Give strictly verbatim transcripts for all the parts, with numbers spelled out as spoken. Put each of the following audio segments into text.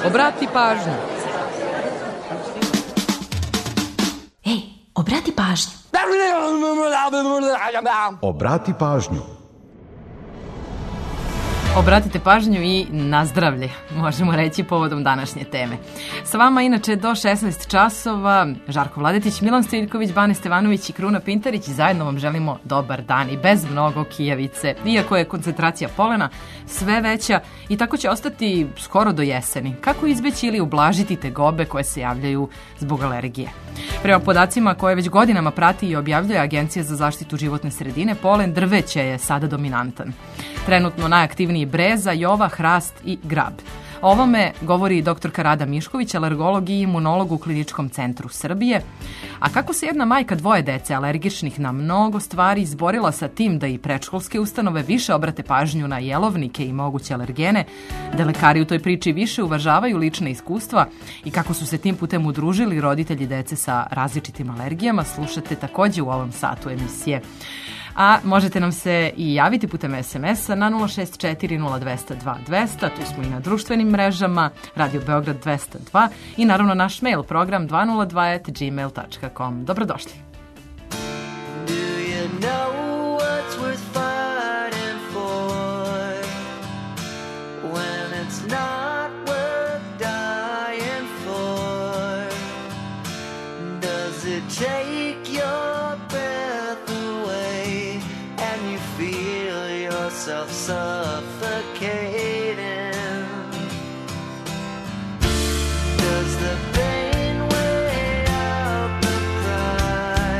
Obrati pažnju. Ej, obrati pažnju. Obrati pažnju. Obratite pažnju i nazdravlje, možemo reći povodom današnje teme. Sa vama inače do šesnaest časova Žarko Vladetić, Milan Stiljković, Bane Stevanović i Kruna Pintarić. Zajedno vam želimo dobar dan i bez mnogo kijavice, iako je koncentracija polena sve veća i tako će ostati skoro do jeseni. Kako izbeći ili ublažiti tegobe koje se javljaju zbog alergije? Prema podacima koje već godinama prati i objavljuje Agencija za zaštitu životne sredine, polen drveća je sada dominantan. Trenutno najaktivniji breza, jova, hrast i grab. O ovome govori doktorka Rada Mišković, alergolog i imunolog u Kliničkom centru Srbije. A kako se jedna majka dvoje dece alergičnih na mnogo stvari izborila sa tim da i predškolske ustanove više obrate pažnju na jelovnike i moguće alergene, da lekari u toj priči više uvažavaju lična iskustva i kako su se tim putem udružili roditelji dece sa različitim alergijama, slušate takođe u ovom satu emisije. A možete nam se i javiti putem es em es-a na nula šest četiri nula dva zero dva dva zero zero, tu smo i na društvenim mrežama, Radio Beograd dvesta dva i naravno naš mail program dva nula dva at gmail dot com. Dobrodošli. Do you know what's worth fighting for when it's not worth dying for? Does it take your breath away and you feel yourself suffocating? Does the pain weigh out the pride?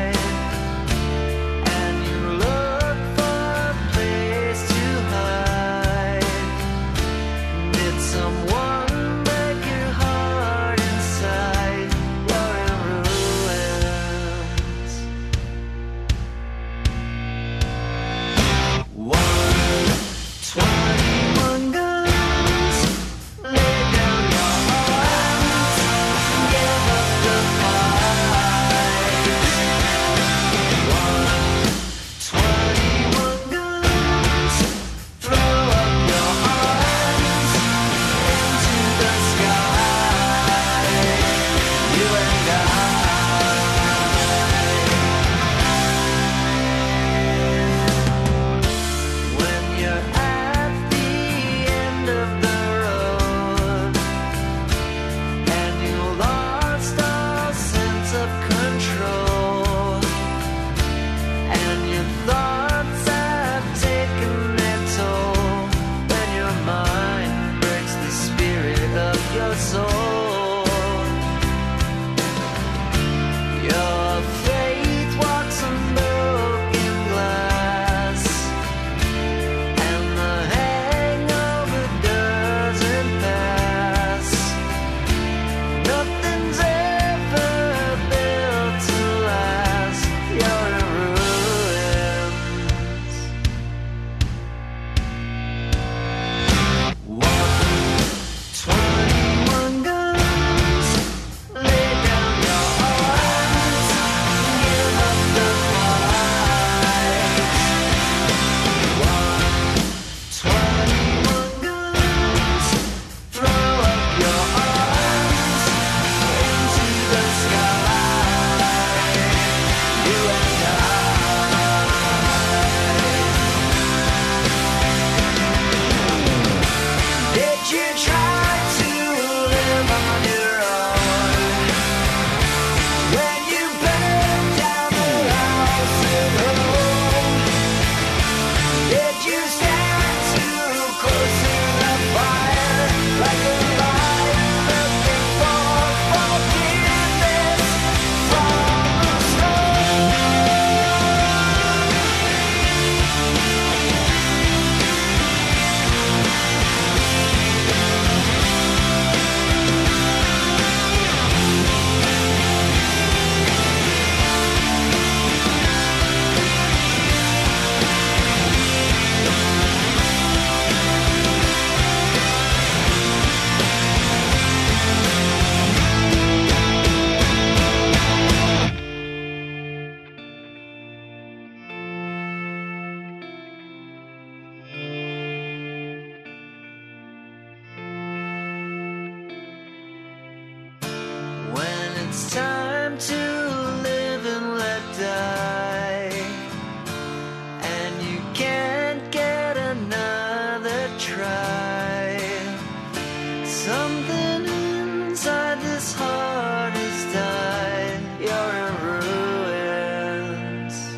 learn to live and let die, and you can't get another try. Something inside this heart has died. You're in ruins.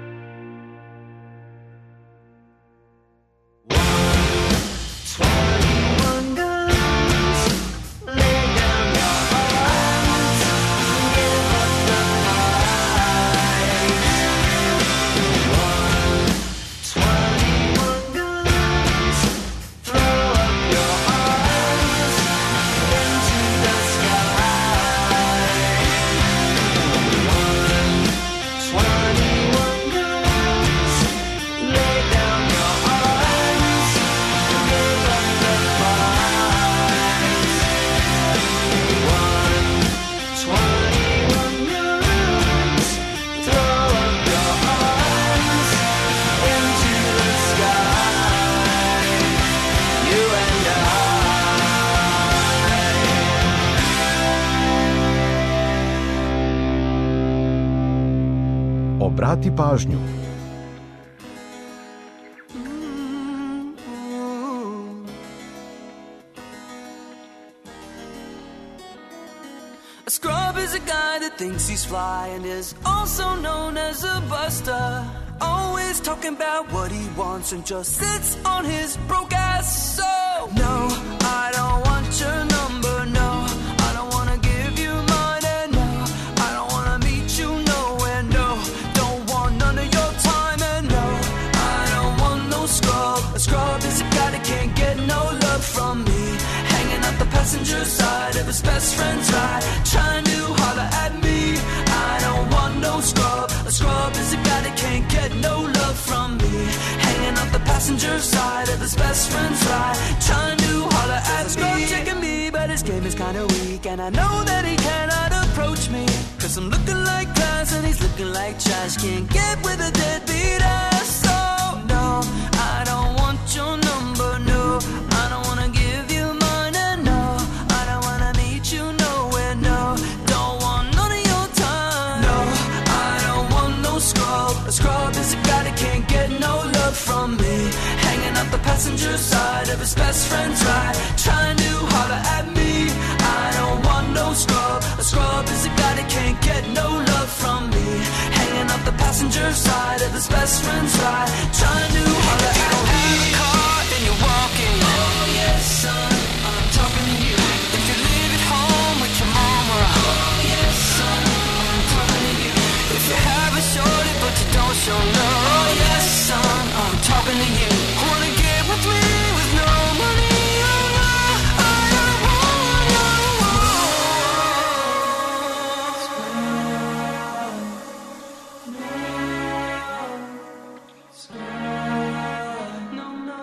Twenty-one guns, lay down your arms, give up the fight. One, twenty-one guns, throw up your arms into the sky. One, twenty-one guns, lay down your arms, give up the fight. One, twenty-one guns, throw up your arms into the sky. You and I. Obrati pažnju. A scrub is a guy that thinks he's fly and is also known as a buster. Always talking about what he wants and just sits on his broke ass. So, no, I don't want your number, no. I don't wanna give you mine, and no, I don't wanna meet you nowhere, no. Don't want none of your time, and no, I don't want no scrub. A scrub is a guy that can't get no love from me. Hanging out the passenger side of his best friend's ride, trying to holler at me. I don't want no scrub. A scrub is a guy that can't get no love from me. Hanging out the passenger side of his best friend's ride, trying to holler at me. Scrub checking me, but his game is kinda weak, and I know that he cannot approach me, cause I'm looking like glass and he's looking like trash. Can't get with a deadbeat ass. So, no, I don't want your number, no. I don't wanna give you mine, and no, I don't wanna meet you nowhere, no. Don't want none of your time. No, I don't want no scrub. A scrub is a guy that can't get no love from me. Hanging out the passenger side of his best friend's ride, trying to holler at me. I don't want no scrub. A scrub is a guy that can't get no love from me. Hanging out the passenger side of his best friend's ride, trying to holler at me. If you don't have a car, then you're walking. Oh yes, son, I'm talking to you. If you live at home with your mama. Oh yes, son, I'm talking to you. If you have a shorty but you don't show love. Oh yes, son, I'm talking to you. Wanna get with me with no money? Oh no, I don't want your no, no.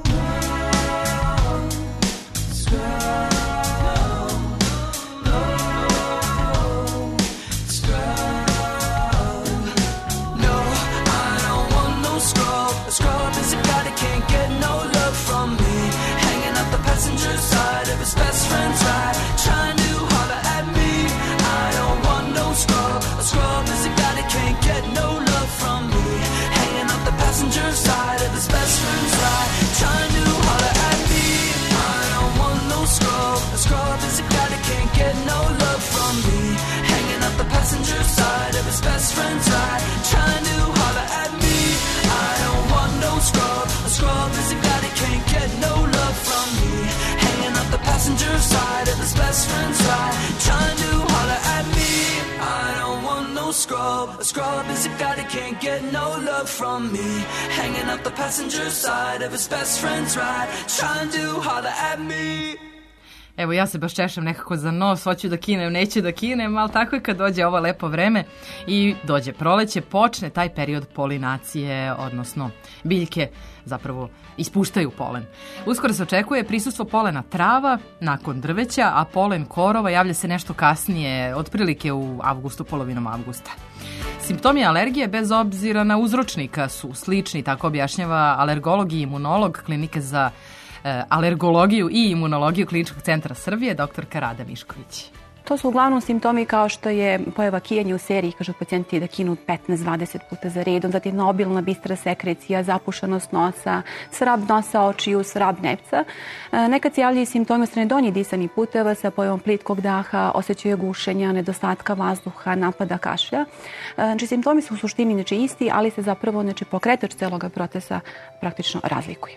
No, I don't want no scrub. A scrub is a guy that can't get no love from me. Hanging up the passenger side of his best friend's ride, trying to holler at me. I don't want no scrub. A scrub is a guy that can't get no love from me. Hanging up the passenger side of his best friend's ride, trying to holler at me. I don't want no scrub. A scrub is a guy that can't get no love from me. Hanging up the passenger side of his best friend's ride, trying to holler at me. I don't want no scrub. A scrub is a guy that can't get no love from me. Hanging up the passenger side of his best friend's ride, trying to holler at me. I don't want no scrub. A scrub is a guy that can't get no love from me. Hanging up the passenger side of his best friend's ride, trying to holler at me. Evo, ja se baš češam nekako za nos, hoću da kinem, neću da kinem, ali tako je kad dođe ovo lepo vreme i dođe proleće, počne taj period polinacije, odnosno biljke zapravo ispuštaju polen. Uskoro se očekuje prisustvo polena trava nakon drveća, a polen korova javlja se nešto kasnije, otprilike u avgustu, polovinom avgusta. Simptomi alergije bez obzira na uzročnika su slični, tako objašnjava alergolog i imunolog Klinike za alergologiju i imunologiju Kliničkog centra Srbije, doktorka Rada Mišković. To su uglavnom simptomi kao što je pojava kijanja u seriji, kažu pacijenti da kinu petnaest do dvadeset puta za redom, zatim obilna bistra sekrecija, zapušenost nosa, svrab nosa, očiju, svrab nepca. Nekad se javljaju simptomi od strane donjih disanih puteva sa pojavom plitkog daha, osjećaja gušenja, nedostatka vazduha, napada kašlja. Znači, simptomi su u suštini znači, isti, ali se zapravo znači, pokretač celoga procesa praktično razlikuje.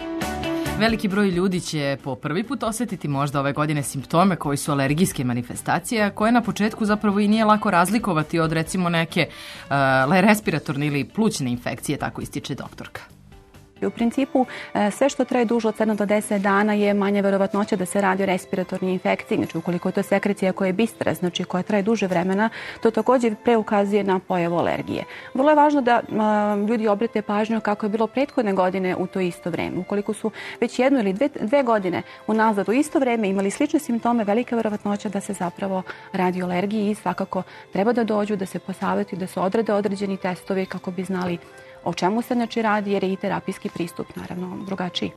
Veliki broj ljudi će po prvi put osjetiti možda ove godine simptome koji su alergijske manifestacije, koje na početku zapravo i nije lako razlikovati od recimo neke uh, respiratorne ili plućne infekcije, tako ističe doktorka. U principu, sve što traje duže od sedam do deset dana je manja verovatnoća da se radi o respiratornoj infekciji. Znači, ukoliko je to sekrecija koja je bistra, znači koja traje duže vremena, to također preukazuje na pojavu alergije. Vrlo je važno da a, ljudi obrate pažnju kako je bilo prethodne godine u to isto vreme. Ukoliko su već jednu ili dve, dve godine unazad u isto vreme imali slične simptome, velika verovatnoća da se zapravo radi o alergiji i svakako treba da dođu, da se posavjetuju, da se odrede određeni testovi kako bi znali o čemu se znači radi, jer je i terapijski pristup naravno drugačiji.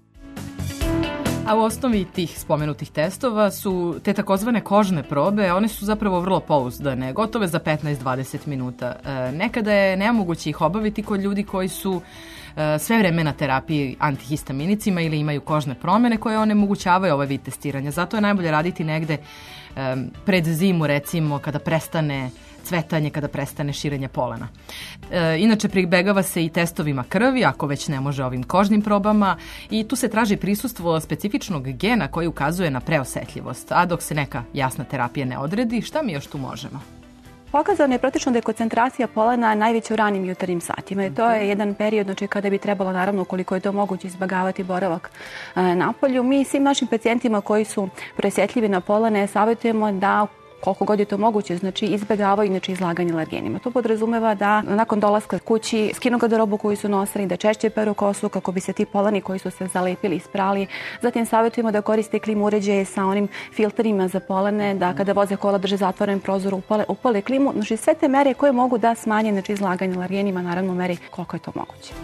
A u osnovi tih spomenutih testova su te takozvane kožne probe, one su zapravo vrlo pouzdane, gotove za petnaest do dvadeset minuta. E, nekada je nemoguće ih obaviti kod ljudi koji su e, sve vreme na terapiji antihistaminicima ili imaju kožne promjene koje onemogućavaju ovaj vid testiranja. Zato je najbolje raditi negde e, pred zimu, recimo, kada prestane cvetanje, kada prestane širenje polena. E, inače, pribegava se i testovima krvi, ako već ne može ovim kožnim probama, i tu se traži prisustvo specifičnog gena koji ukazuje na preosetljivost. A dok se neka jasna terapija ne odredi, šta mi još tu možemo? Pokazano je praktično da je koncentracija polena najveća u ranim jutarnjim satima. I to je jedan period znači, kada bi trebalo, naravno, ukoliko je to moguće, izbjegavati boravak e, na polju. Mi svim našim pacijentima koji su preosjetljivi na polene savjetujemo da koliko god je to moguće, znači izbjegavaju znači, izlaganje alergenima. To podrazumeva da nakon dolaska kući skinu garderobu koju su nosili, da češće peru kosu kako bi se ti poleni koji su se zalepili isprali. Zatim savjetujemo da koriste klimu uređaje sa onim filterima za polene, da kada voze kola drže zatvoren prozor, upale, upale klimu. Znači sve te mere koje mogu da smanje znači, izlaganje alergenima, naravno meri koliko je to moguće.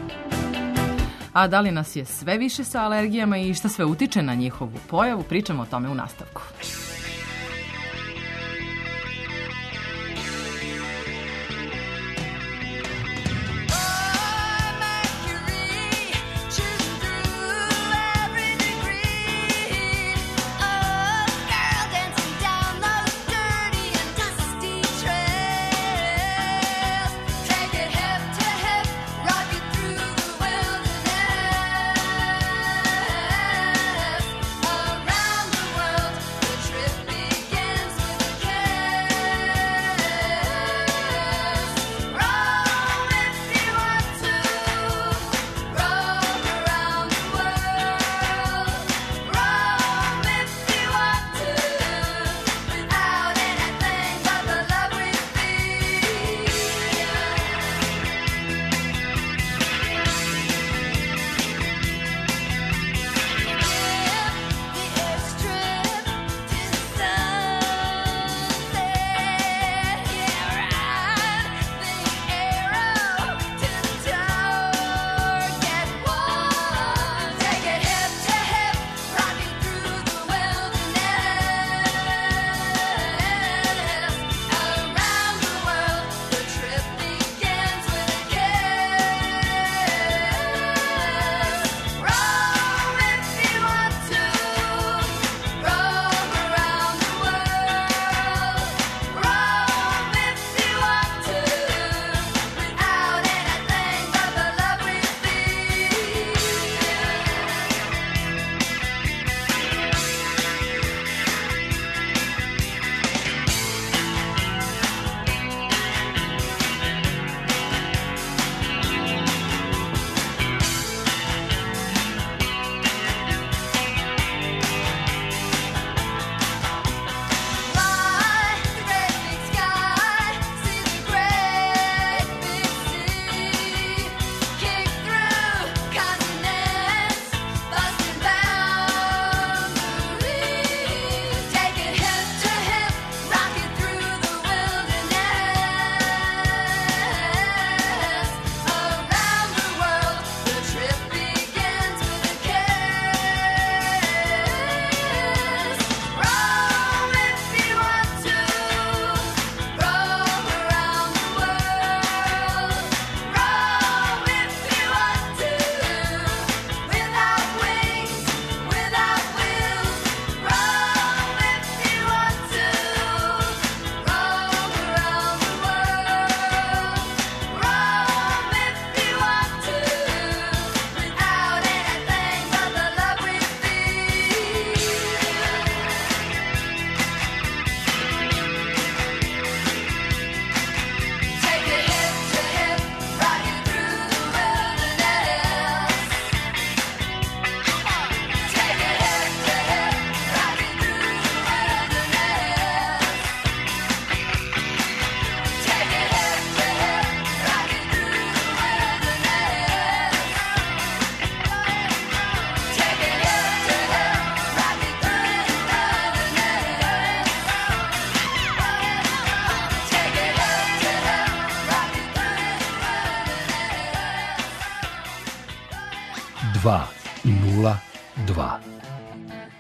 A da li nas je sve više sa alergijama i šta sve utiče na njihovu pojavu, pričamo o tome u nastavku. Trip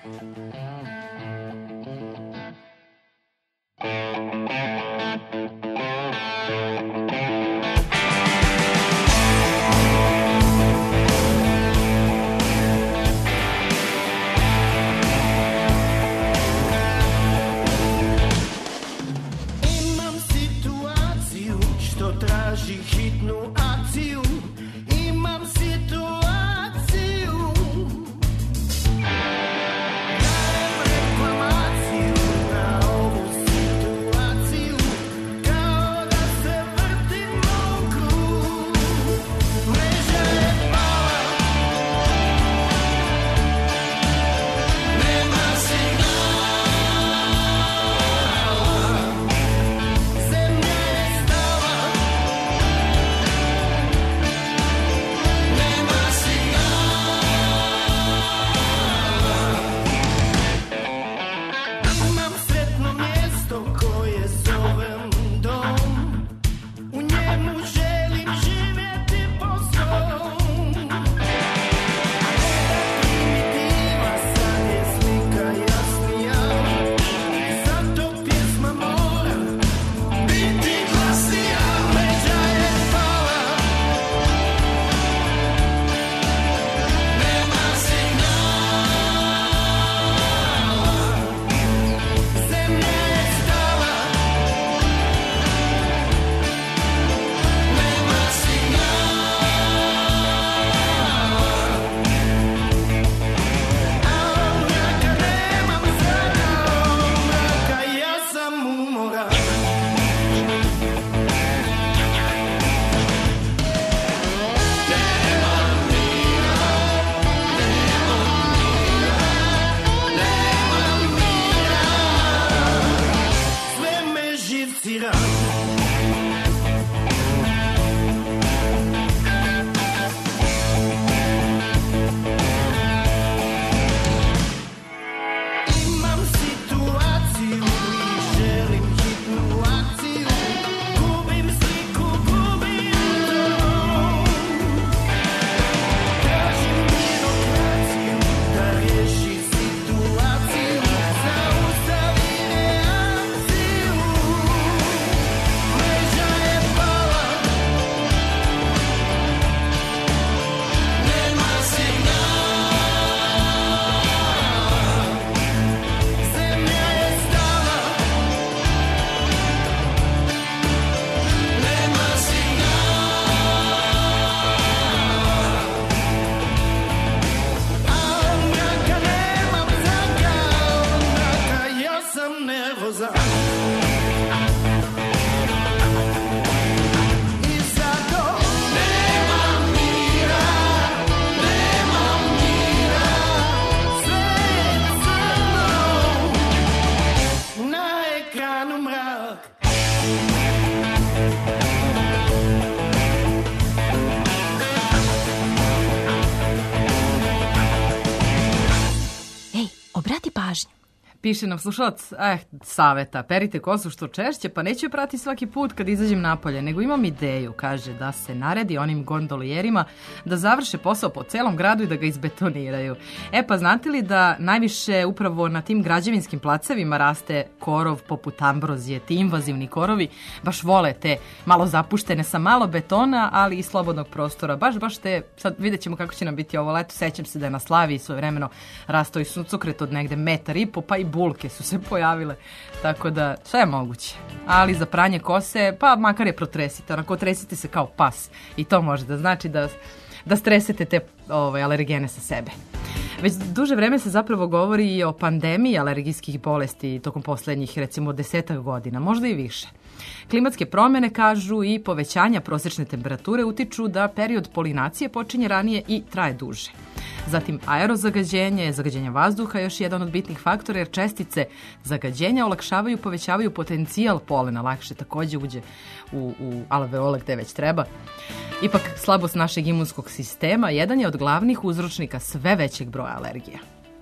Obrati pažnju. Piše nam slušalac, eh, saveta, perite kosu što češće, pa neću je prati svaki put kad izađem napolje, nego imam ideju, kaže, da se naredi onim gondolijerima da završe posao po celom gradu i da ga izbetoniraju. E pa znate li da najviše upravo na tim građevinskim placevima raste korov poput ambrozije, ti invazivni korovi baš vole te malo zapuštene sa malo betona, ali i slobodnog prostora, baš baš te, sad vidjet ćemo kako će nam biti ovo leto, sećam se da je na Slaviji svojevremeno rastao i suncokret od negde metar i po, pa i bulke su se pojavile, tako da sve je moguće. Ali za pranje kose, pa makar je protresite, onako tresite se kao pas i to može da znači da, da stresete te ovaj, alergene sa sebe. Već duže vreme se zapravo govori i o pandemiji alergijskih bolesti tokom poslednjih recimo desetak godina, možda i više. Klimatske promjene, kažu, i povećanja prosječne temperature utiču da period polinacije počinje ranije i traje duže. Zatim aerozagađenje, zagađenje vazduha je još jedan od bitnih faktora jer čestice zagađenja olakšavaju, povećavaju potencijal polena, lakše takođe uđe u, u alveole gde već treba. Ipak, slabost našeg imunskog sistema jedan je od glavnih uzročnika sve većeg broja alergija.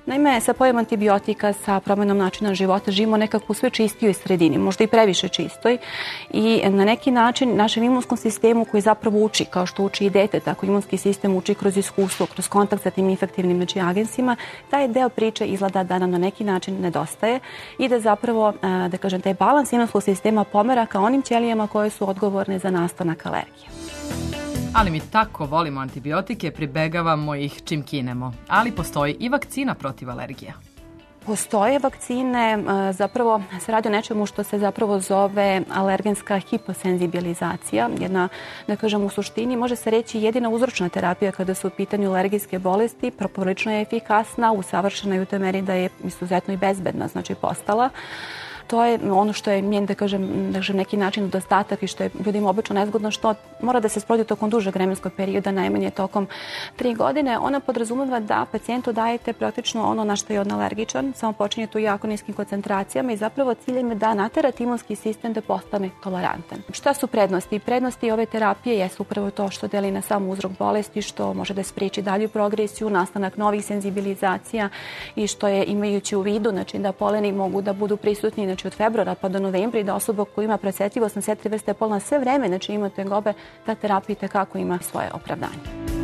Naime, sa pojavom antibiotika, sa promenom načina života, živimo nekako u sve čistijoj sredini, možda i previše čistoj i na neki način našem imunskom sistemu koji zapravo uči, kao što uči i dete, tako imunski sistem uči kroz iskustvo, kroz kontakt sa tim infektivnim znači, agensima, taj deo priče izgleda da nam na neki način nedostaje i da zapravo, da kažem, taj balans imunskog sistema pomera ka onim ćelijama koje su odgovorne za nastanak alergije. Ali mi tako volimo antibiotike, pribegavamo ih čim kinemo. Ali postoji i vakcina protiv alergija. Postoje vakcine, zapravo se radi o nečemu što se zapravo zove alergenska hiposenzibilizacija. Jedna, da kažem, u suštini može se reći jedina uzročna terapija kada su u pitanju alergijske bolesti, poprilično je efikasna, usavršena i u toj meri da je izuzetno i bezbedna, znači postala. To je ono što je njen, da kažem, da kažem, neki način nedostatak i što je ljudima obično nezgodno, što mora da se sprovodi tokom dužeg vremenskog perioda, najmanje tokom tri godine. Ona podrazumeva da pacijentu dajete praktično ono na što je on alergičan, samo počinje tu jako niskim koncentracijama i zapravo ciljem je da naterate imunski sistem da postane tolerantan. Šta su prednosti? Prednosti ove terapije jesu upravo to što deli na sam uzrok bolesti, što može da spriječi dalju progresiju, nastanak novih senzibilizacija i što je imajući u vidu, znači da poleni mogu da budu prisutni znači od februara pa do novembra i da osoba koja ima presetljivost na sve tri vrste polena sve vreme, znači ima tegobe, ta terapija tekako ima svoje opravdanje.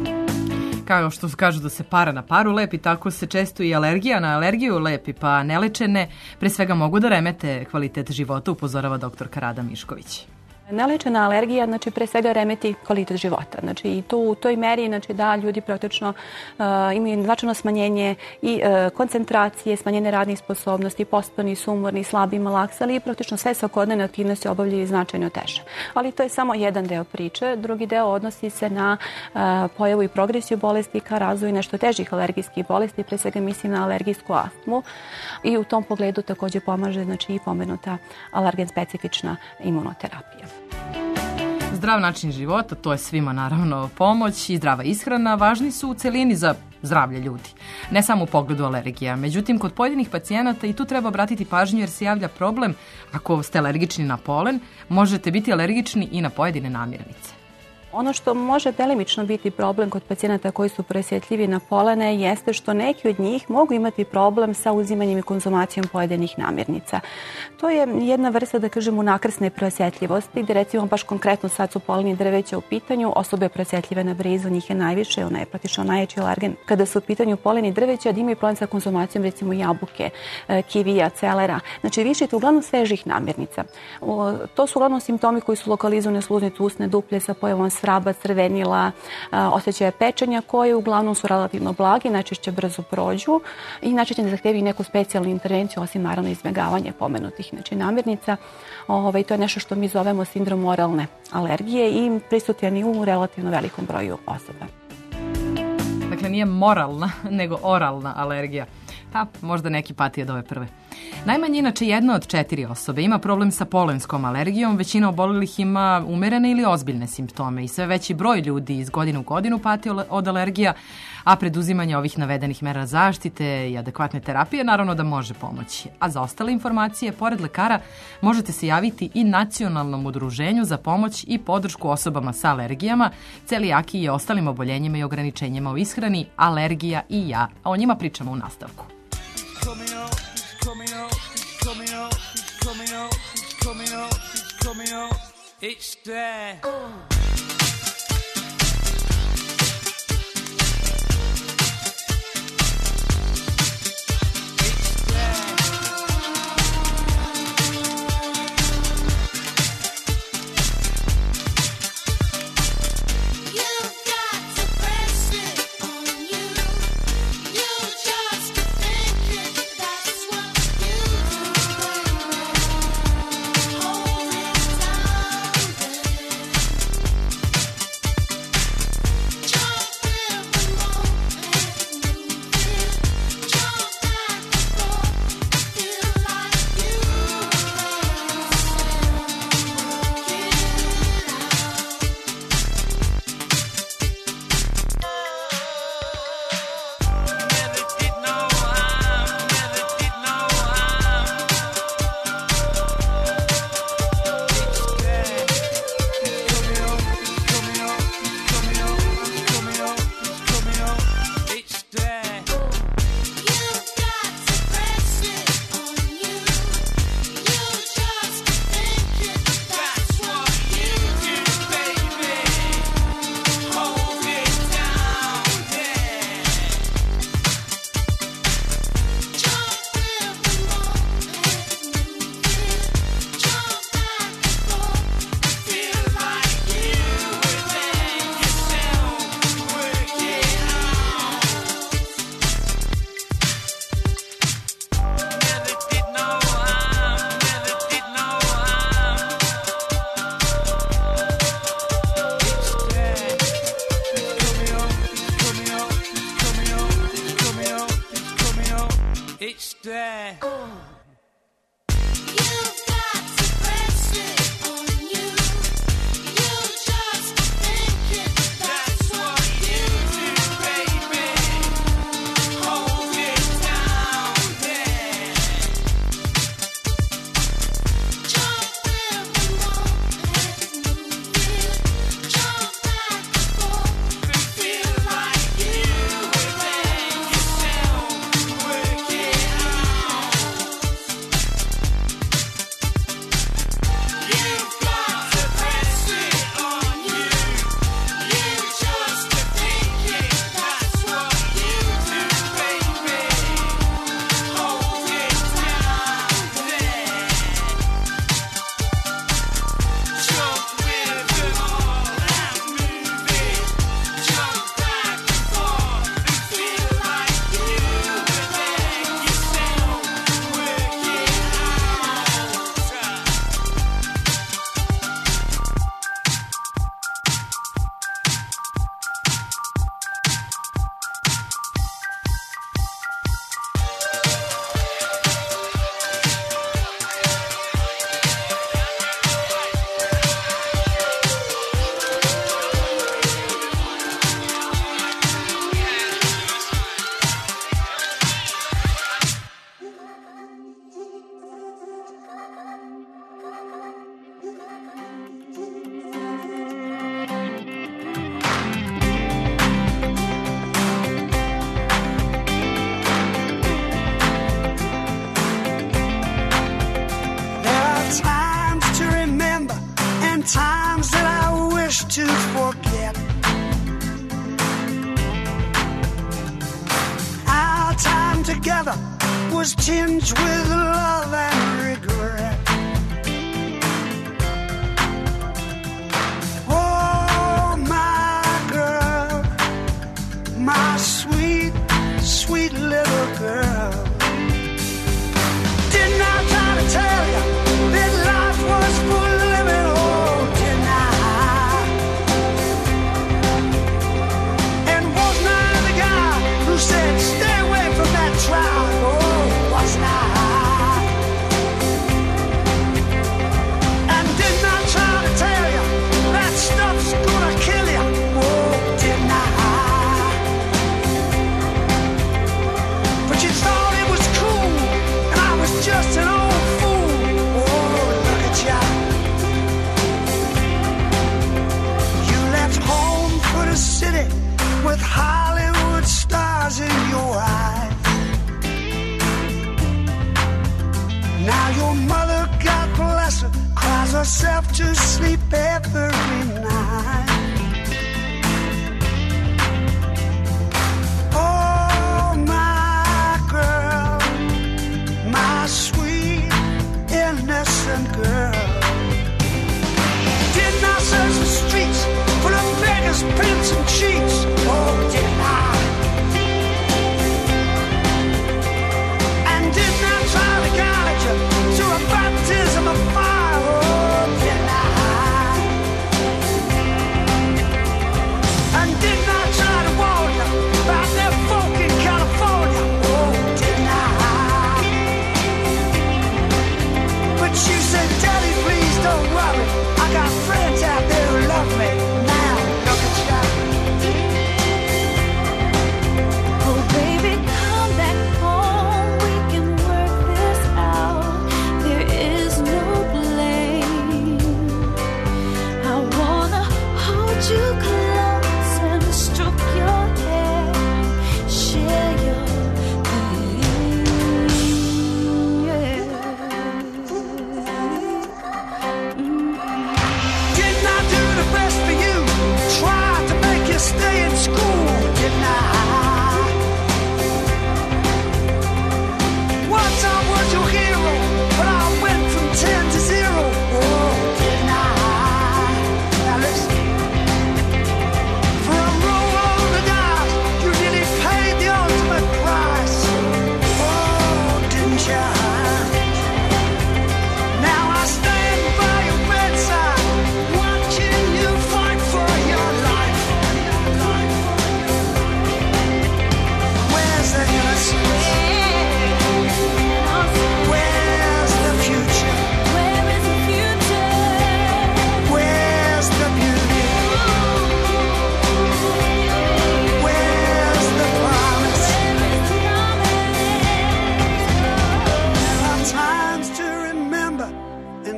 Kao što kažu da se para na paru lepi, tako se često i alergija na alergiju lepi, pa nelečene pre svega mogu da remete kvalitet života, upozorava doktorka Rada Mišković. Nelečena alergija, znači pre svega remeti kvalitet života. Znači i tu u toj meri, znači da ljudi praktično uh, imaju značajno smanjenje i uh, koncentracije, smanjenje radnih sposobnosti, pospani, sumorni, slabi, malaksali i praktično sve svakodnevne aktivnosti obavljaju značajno teže. Ali to je samo jedan deo priče. Drugi deo odnosi se na uh, pojavu i progresiju bolesti ka razvoju nešto težih alergijskih bolesti, pre svega mislim na alergijsku astmu i u tom pogledu također pomaže znači i pomenuta alergen specifična imunoterapija. Zdrav način života, to je svima naravno pomoć i zdrava ishrana, važni su u celini za zdravlje ljudi. Ne samo u pogledu alergija. Međutim, kod pojedinih pacijenata i tu treba obratiti pažnju jer se javlja problem ako ste alergični na polen, možete biti alergični i na pojedine namirnice. Ono što može delimično biti problem kod pacijenata koji su preosjetljivi na polene jeste što neki od njih mogu imati problem sa uzimanjem i konzumacijom pojedinih namirnica. To je jedna vrsta, da kažemo, nakrsne preosjetljivosti, gde recimo baš konkretno sad su poleni drveća u pitanju, osobe preosjetljive na brizu, njih je najviše, ona je praktično najjači alergen. Kada su u pitanju poleni drveća, da imaju problem sa konzumacijom recimo jabuke, kivija, celera, znači više to uglavnom svežih namirnica. To su uglavnom simptomi koji su lokalizovane sluznice usne duplje sa pojavom svraba, crvenila, osjećaja pečenja koje uglavnom su relativno blagi, najčešće brzo prođu i najčešće ne zahtijevaju neku specijalnu intervenciju osim naravno izbjegavanje pomenutih znači, namirnica. Ove, to je nešto što mi zovemo sindrom oralne alergije i prisutan je u relativno velikom broju osoba. Dakle, nije moralna, nego oralna alergija. Pa, možda neki pati od ove prve. Najmanje inače jedna od četiri osobe ima problem sa polenskom alergijom, većina obolelih ima umerene ili ozbiljne simptome i sve veći broj ljudi iz godine u godinu pati od alergija, a preduzimanje ovih navedenih mera zaštite i adekvatne terapije naravno da može pomoći. A za ostale informacije, pored lekara, možete se javiti i Nacionalnom udruženju za pomoć i podršku osobama sa alergijama, celijaki i ostalim oboljenjima i ograničenjima u ishrani, alergija i ja. A o njima pričamo u nastavku. It's there. It's there. To forget our time together was tinged with love and regret. Oh, my girl, my sweet, sweet little girl. Didn't I try to tell you that life was full of living? Oh, didn't I? Who said stay away from that trial? Oh, wasn't I? And didn't I try to tell you that stuff's gonna kill you? Oh, didn't I? But you thought it was cool, and I was just an old fool. Oh, look at ya. You left home for the city with Hollywood stars in your eyes. Now your mother, God bless her, cries herself to sleep every night. Oh, my girl, my sweet, innocent girl. Didn't I search the streets for the beggars, pimps, and cheats? Oh, didn't I? And didn't I try to guide you to a baptism of fire? Oh, didn't I?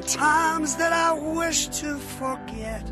times that I wish to forget.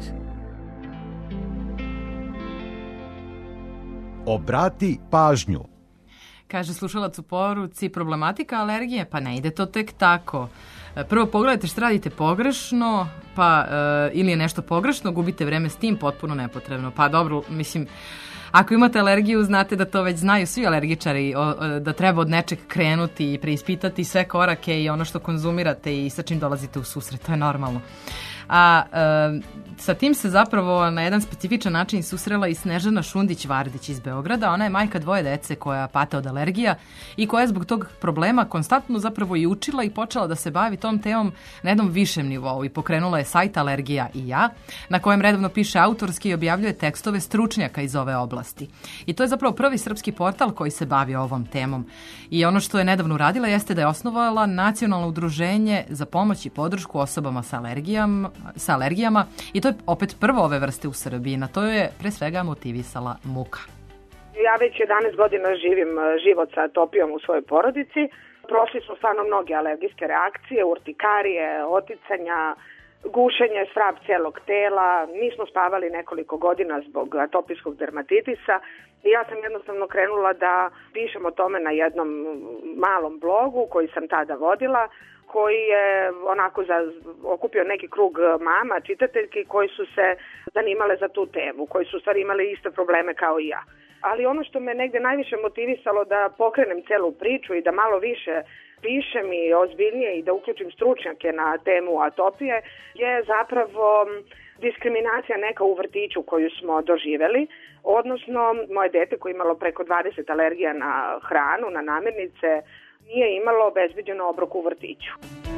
Obrati pažnju. Kaže slušalac u poruci, problematika alergije, pa ne ide to tek tako. Prvo pogledajte što radite pogrešno, pa e, ili je nešto pogrešno, gubite vreme s tim, potpuno nepotrebno. Pa dobro, mislim, ako imate alergiju, znate da to već znaju svi alergičari, o, o, da treba od nečeg krenuti i preispitati sve korake i ono što konzumirate i sa čim dolazite u susret, to je normalno. A e, sa tim se zapravo na jedan specifičan način susrela i Snežana Šundić-Vardić iz Beograda. Ona je majka dvoje dece koja pate od alergija i koja je zbog tog problema konstantno zapravo i učila i počela da se bavi tom temom na jednom višem nivou i pokrenula je sajt Alergija i ja, na kojem redovno piše autorski i objavljuje tekstove stručnjaka iz ove oblasti. I to je zapravo prvi srpski portal koji se bavi ovom temom. I ono što je nedavno uradila jeste da je osnovala Nacionalno udruženje za pomoć i podršku osobama sa alergijama, sa alergijama i to je opet prvo ove vrste u Srbiji. Na to je pre svega motivisala muka. Ja već jedanaest godina živim život sa atopijom u svojoj porodici. Prošli su stvarno mnoge alergijske reakcije, urtikarije, oticanja, gušenje, svrab cijelog tela. Nismo spavali nekoliko godina zbog atopijskog dermatitisa i ja sam jednostavno krenula da pišem o tome na jednom malom blogu koji sam tada vodila, koji je onako za, okupio neki krug mama, čitateljki koji su se zanimale za tu temu, koji su u stvari imali iste probleme kao i ja. Ali ono što me negde najviše motivisalo da pokrenem celu priču i da malo više pišem i ozbiljnije i da uključim stručnjake na temu atopije je zapravo diskriminacija neka u vrtiću koju smo doživeli, odnosno moje dete koje je imalo preko dvadeset alergija na hranu, na namirnice, nije imalo obezbeđeno obrok u vrtiću.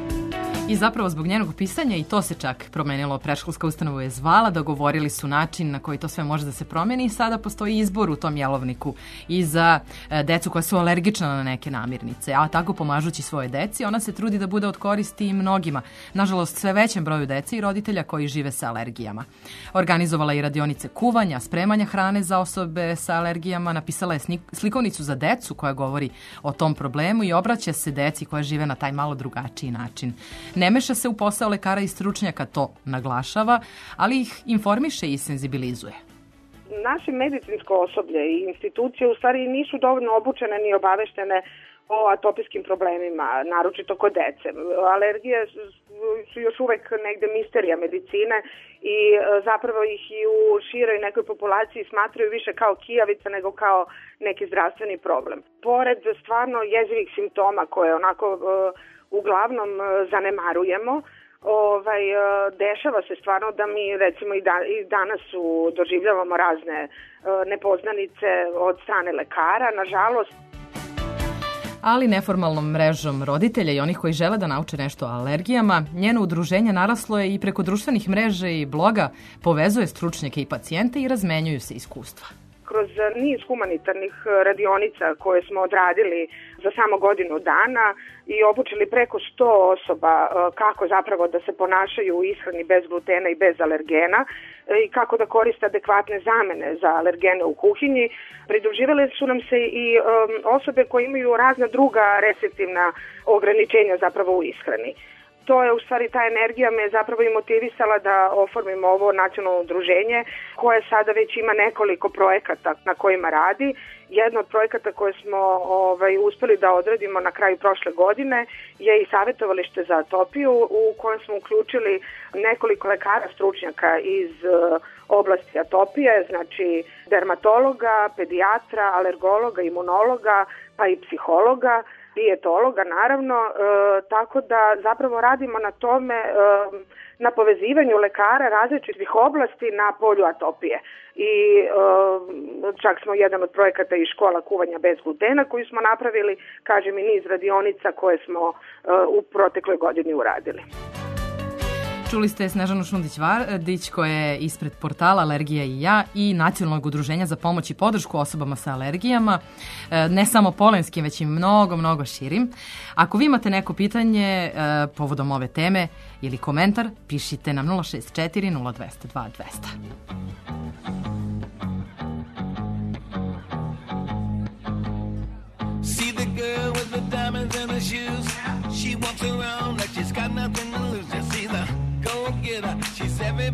I zapravo zbog njenog pisanja i to se čak promenilo. Predškolska ustanova je zvala, dogovorili su način na koji to sve može da se promeni i sada postoji izbor u tom jelovniku i za e, decu koja su alergična na neke namirnice. A tako pomažući svoje deci, ona se trudi da bude od koristi i mnogima. Nažalost, sve većem broju dece i roditelja koji žive sa alergijama. Organizovala je i radionice kuvanja, spremanja hrane za osobe sa alergijama, napisala je slikovnicu za decu koja govori o tom problemu i obraća se deci koja žive na taj malo drugačiji način. Ne meša se u posao lekara i stručnjaka, to naglašava, ali ih informiše i senzibilizuje. Naše medicinsko osoblje i institucije u stvari nisu dovoljno obučene ni obaveštene o atopijskim problemima, naročito kod dece. Alergije su još uvek negde misterija medicine i zapravo ih i u široj nekoj populaciji smatraju više kao kijavica nego kao neki zdravstveni problem. Pored stvarno jezivih simptoma koje onako uglavnom zanemarujemo, ovaj, dešava se stvarno da mi recimo i, da, i danas u, doživljavamo razne nepoznanice od strane lekara, nažalost. Ali neformalnom mrežom roditelja i onih koji žele da nauče nešto o alergijama, njeno udruženje naraslo je i preko društvenih mreža i bloga, povezuje stručnjake i pacijente i razmenjuju se iskustva. Kroz niz humanitarnih radionica koje smo odradili za samo godinu dana i obučili preko sto osoba kako zapravo da se ponašaju u ishrani bez glutena i bez alergena i kako da koriste adekvatne zamene za alergene u kuhinji. Pridruživale su nam se i um, osobe koje imaju razna druga restriktivna ograničenja zapravo u ishrani. To je u stvari, ta energija me zapravo i motivisala da oformimo ovo nacionalno udruženje koje sada već ima nekoliko projekata na kojima radi. Jedno od projekata koje smo ovaj, uspeli da odradimo na kraju prošle godine je i savjetovalište za atopiju u kojem smo uključili nekoliko lekara stručnjaka iz uh, oblasti atopije, znači dermatologa, pedijatra, alergologa, imunologa pa i psihologa, dijetologa naravno, e, tako da zapravo radimo na tome, e, na povezivanju lekara različitih oblasti na polju atopije. I e, čak smo jedan od projekata i škola kuvanja bez glutena koju smo napravili, kažem i niz radionica koje smo e, u protekloj godini uradili. Čuli ste Snežanu Šundić-Vardić koja je ispred portala Alergija i ja i Nacionalnog udruženja za pomoć i podršku osobama sa alergijama, ne samo polenskim, već i mnogo, mnogo širim. Ako vi imate neko pitanje povodom ove teme ili komentar, pišite nam nula šest četiri nula dva zero dva dva zero zero. See the girl with the diamonds in her shoes. She walks around like she's got nothing to lose. Just see the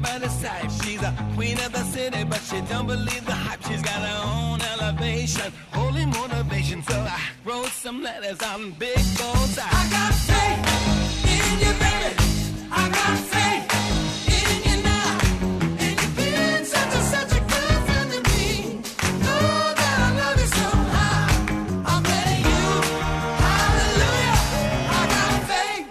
by the side. She's a queen of the city, but she don't believe the hype. She's got her own elevation, holy motivation. So I wrote some letters on big goals. I got faith in you, baby. I got faith in you now. And you've been such a, such a good friend to me. Know that I love you somehow. I'm letting you, hallelujah. I got faith.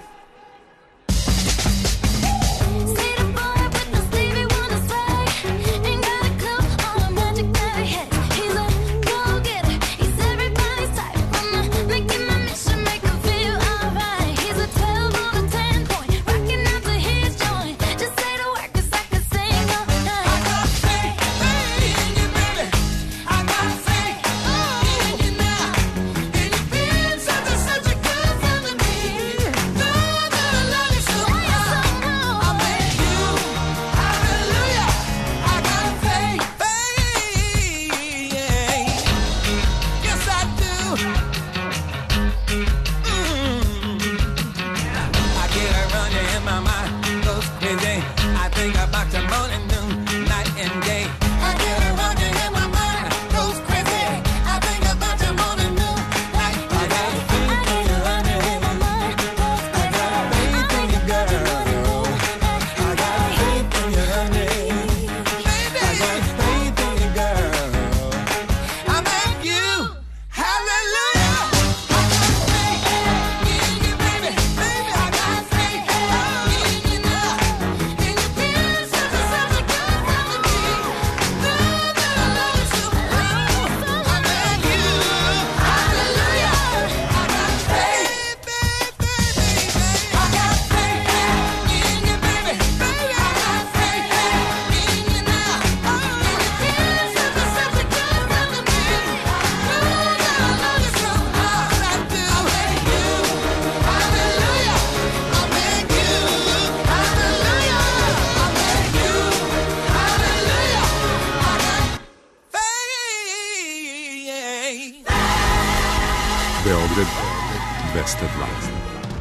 Beograd dvesta dvadeset.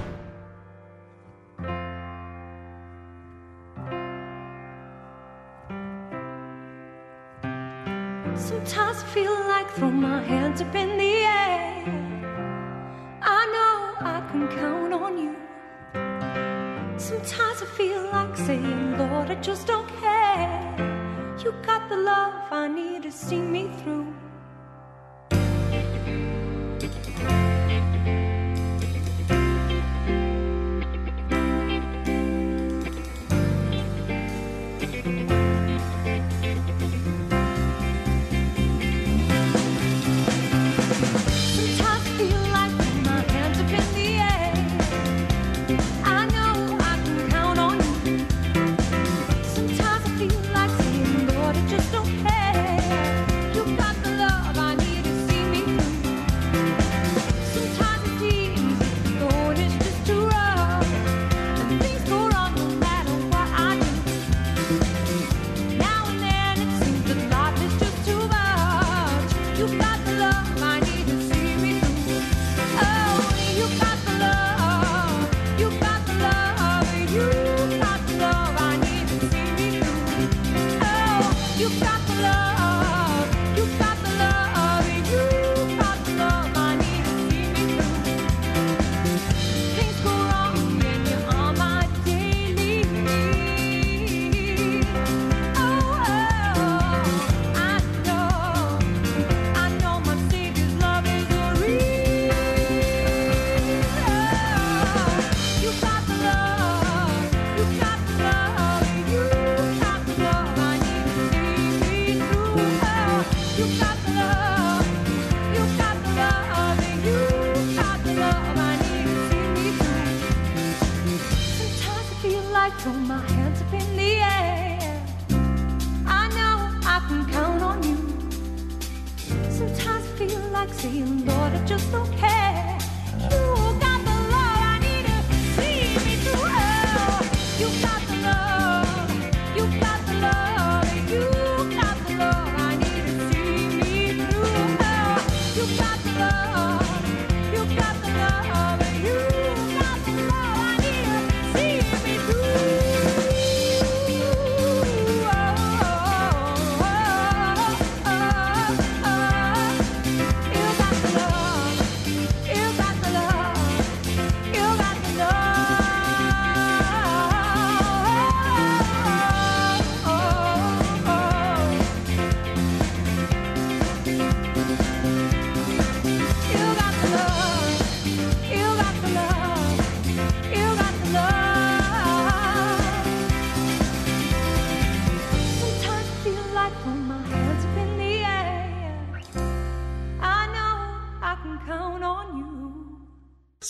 Sometimes I feel like throw my hands up in the air. I know I can count on you. Sometimes I feel like saying, Lord, I just don't care. You got the love I need to see me through.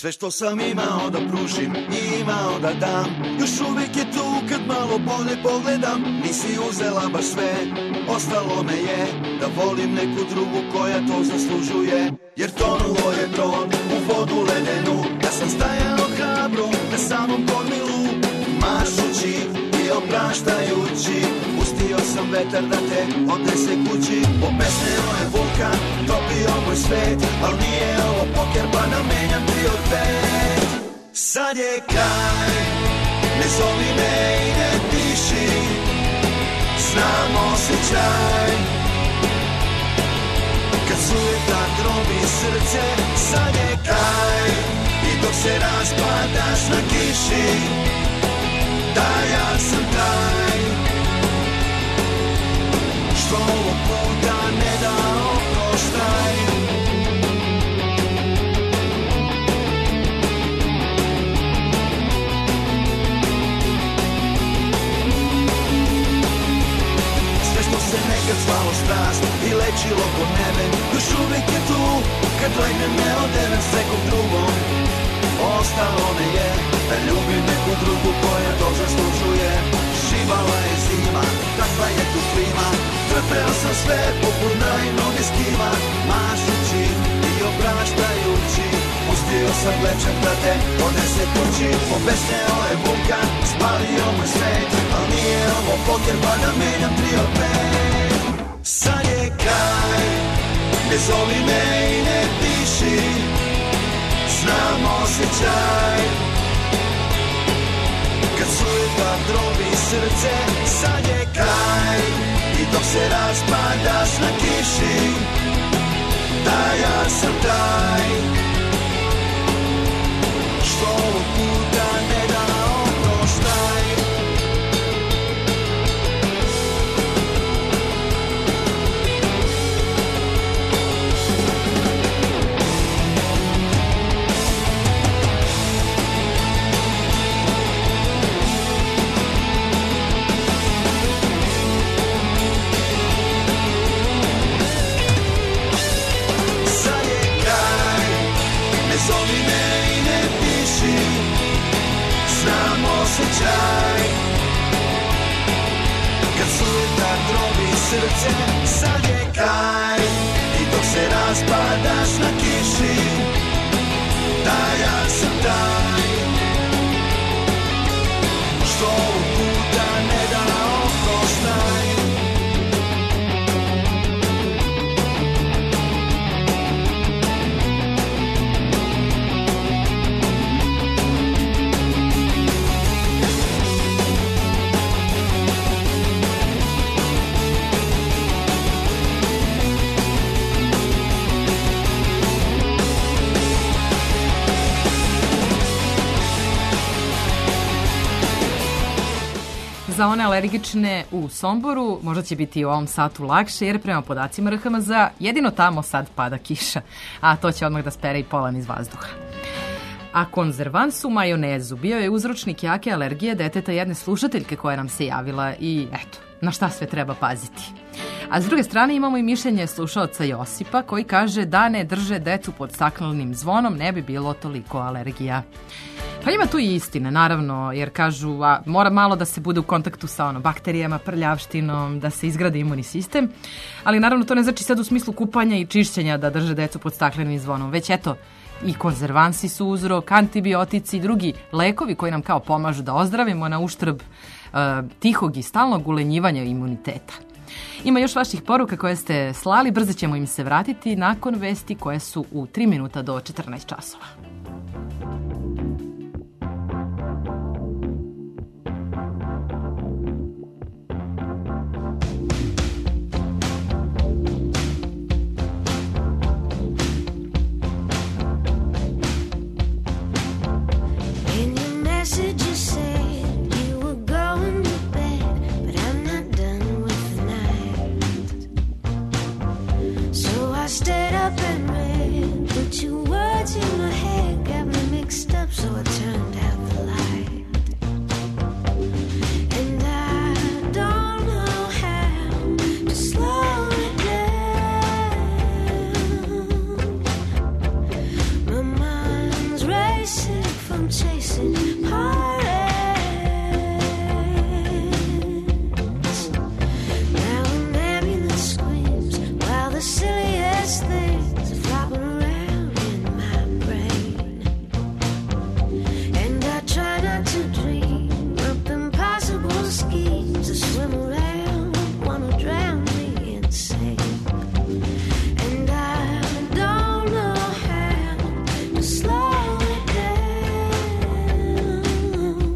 Sve što sam imao da pružim i imao da dam, još uvijek je tu kad malo bolje pogledam. Nisi uzela baš sve, ostalo me je da volim neku drugu koja to zaslužuje. Jer tonulo je brod u vodu ledenu, ja sam stajao hrabro na samom kormilu, mašući i opraštajući. Pustio sam vetar da te odnese kući, popesneo je vulkan, topio moj svet, al nije ovo poker pa namenjam tri od pet. Sad je kraj, ne zovi me i ne piši, znam osjećaj kad sujeta drobi srce. Sad je kraj i dok se raspadaš na kiši, da ja sam taj što ovog puta ne da oproštaj. Sve što se nekad zvalo strast i lečilo ko nebe, još uvijek je tu kad legnem neodeven s nekom drugom. Ostalo me je da ljubim neku drugu koja to zaslužuje. Šivala je zima, takva je tu klima, trpeo sam sve poput naivnog eskima. Mašući i opraštajući, pustio sam glečak da te odnese kući. Obesneo je vulkan, spalio moj svet, al nije ovo poker pa namenjam tri od pet. Sad je kraj, ne zovi me i ne piši, znam osjećaj kad sujeta drobi srce. Sad je kraj i dok se raspadaš na kiši, da ja sam taj što ovog puta ne da oproštaj. Osjećaj kad sujeta drobi srce. Sad je kraj i dok se raspadaš na kiši, da ja sam taj što ovog puta ne da oproštaj. Za one alergične u Somboru možda će biti u ovom satu lakše, jer prema podacima R H M Z jedino tamo sad pada kiša, a to će odmah da spere i polen iz vazduha. A konzervans u majonezu bio je uzročnik jake alergije deteta jedne slušateljke koja nam se javila i eto, na šta sve treba paziti. A s druge strane imamo i mišljenje slušaoca Josipa koji kaže da ne drže decu pod staklenim zvonom ne bi bilo toliko alergija. Pa ima tu i istine, naravno, jer kažu a, mora malo da se bude u kontaktu sa ono, bakterijama, prljavštinom, da se izgradi imunni sistem, ali naravno to ne znači sad u smislu kupanja i čišćenja da drže decu pod staklenim zvonom, već eto, i konzervansi su uzrok, antibiotici i drugi lekovi koji nam kao pomažu da ozdravimo na uštrb uh, tihog i stalnog ulenjivanja imuniteta. Ima još vaših poruka koje ste slali, brzo ćemo im se vratiti nakon vesti koje su u tri minuta do četrnaest časova. Stayed up and read, but your words in my head got me mixed up, so I from chasing pirates. Now an ambulance screams while the silliest things are flopping around in my brain. And I try not to dream up impossible schemes that swim around, wanna drown me insane. And I don't know how to slow it down.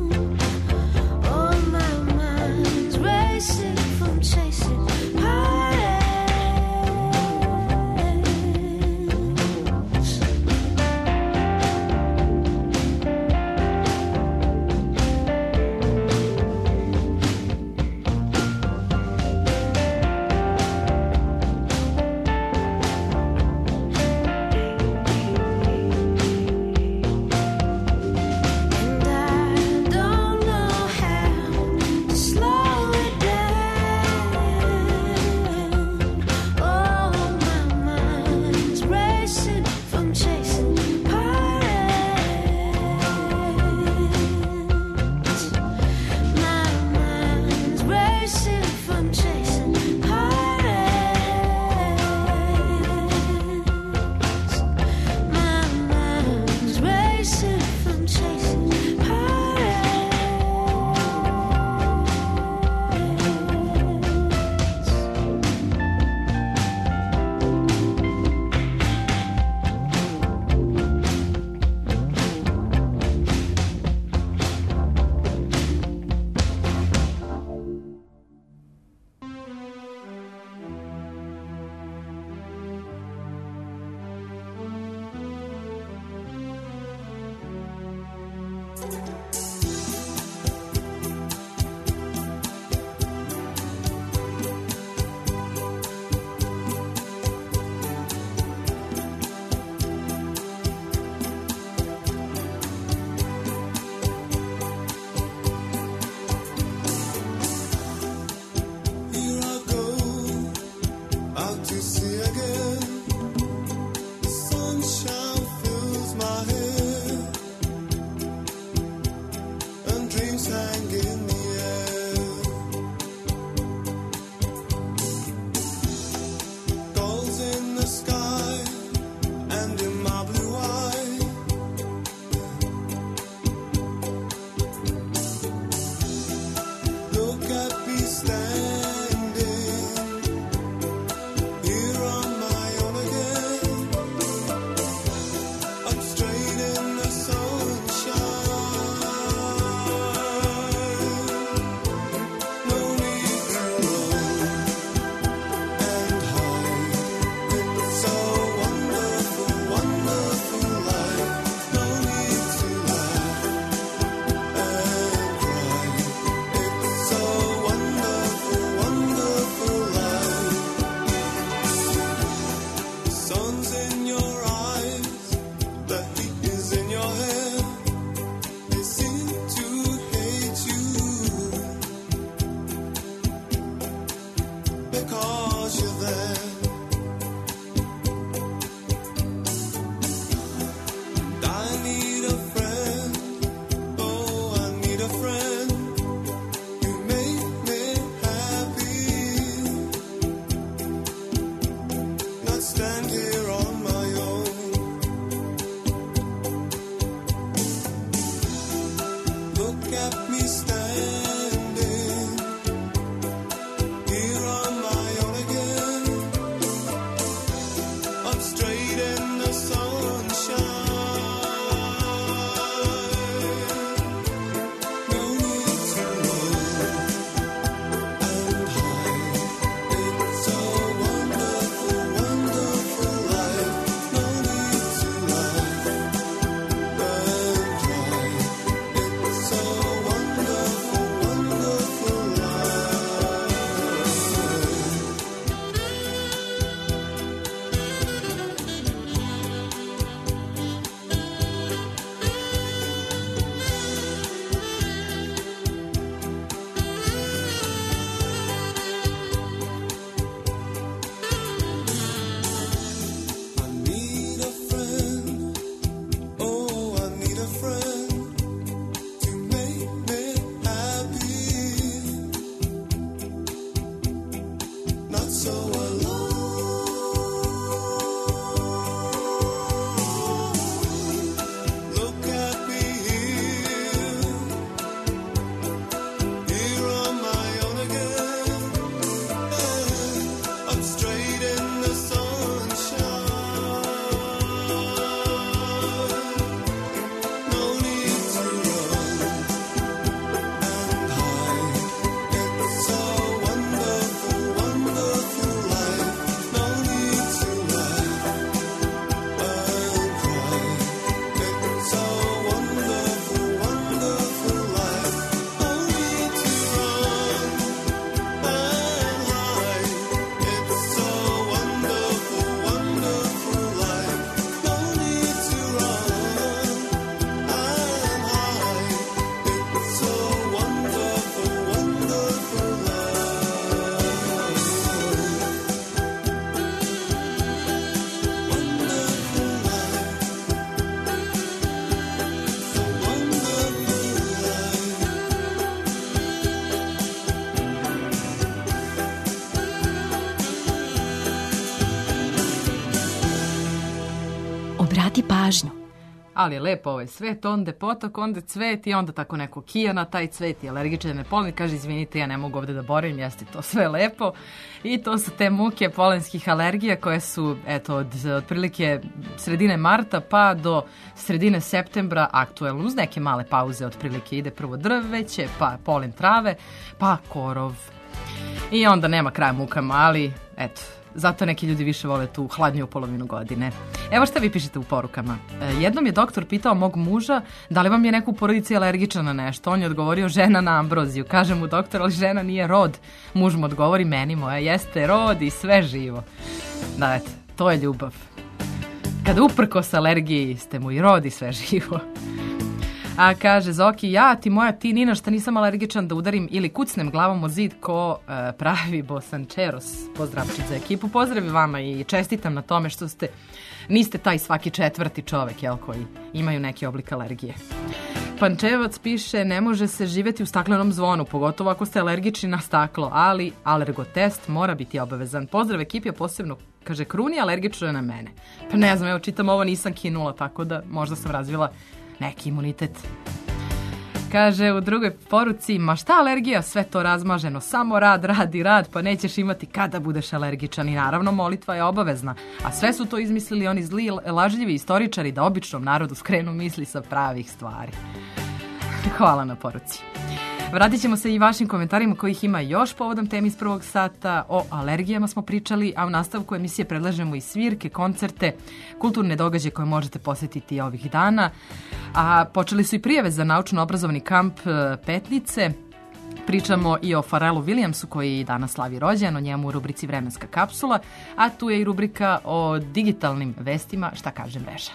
pažnju. Ali je lepo ovaj svet, onda potok, onda cvet i onda tako neko kija na taj cvet i alergičan je polen. Kaže, izvinite, ja ne mogu ovde da borim, jeste to sve lepo. I to su te muke polenskih alergija koje su, eto, od otprilike sredine marta pa do sredine septembra aktuelno. Uz neke male pauze otprilike ide prvo drveće, pa polen trave, pa korov. I onda nema kraja mukama, ali eto, zato neki ljudi više vole tu hladniju polovinu godine. Evo šta vi pišete u porukama. E, jednom je doktor pitao mog muža da li vam je neko u porodici alergičan na nešto. On je odgovorio žena na ambroziju. Kaže mu doktor, ali žena nije rod. Muž mu odgovori, meni moja jeste rod i sve živo. Da, eto, to je ljubav. Kada uprkos alergiji ste mu i rod i sve živo. A kaže Zoki, ja ti moja ti ni na šta nisam alergičan da udarim ili kucnem glavom o zid ko e, pravi bosančeros. Pozdravčić za ekipu. Pozdrav vama i čestitam na tome što ste, niste taj svaki četvrti čovek, jel, koji imaju neki oblik alergije. Pančevac piše, ne može se živjeti u staklenom zvonu, pogotovo ako ste alergični na staklo, ali alergotest mora biti obavezan. Pozdrav ekipi, a posebno, kaže, Kruni alergično je na mene. Pa ne znam, evo čitam ovo, nisam kinula, tako da možda sam razvila neki imunitet. Kaže u drugoj poruci, ma šta alergija, sve to razmaženo, samo rad, rad i rad, pa nećeš imati kada budeš alergičan. I naravno molitva je obavezna, a sve su to izmislili oni zli, lažljivi istoričari da običnom narodu skrenu misli sa pravih stvari. Hvala na poruci. Vratit ćemo se i vašim komentarima kojih ima još povodom temi iz prvog sata. O alergijama smo pričali, a u nastavku emisije predlažemo i svirke, koncerte, kulturne događaje koje možete posjetiti ovih dana. A počeli su i prijave za naučno-obrazovni kamp Petnice. Pričamo i o Pharrellu Williamsu koji danas slavi rođendan, o njemu u rubrici Vremenska kapsula, a tu je i rubrika o digitalnim vestima Šta kaže mreža.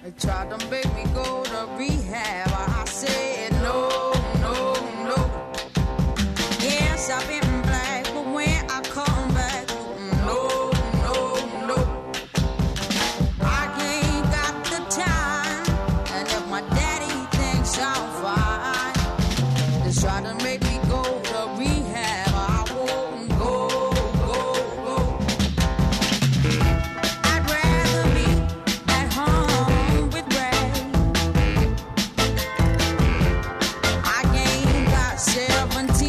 I've been black, but when I come back, no, no, no, I ain't got the time, and if my daddy thinks I'm fine, just try to make me go to rehab, I won't go, go, go. I'd rather be at home with Ray. I ain't got seventeen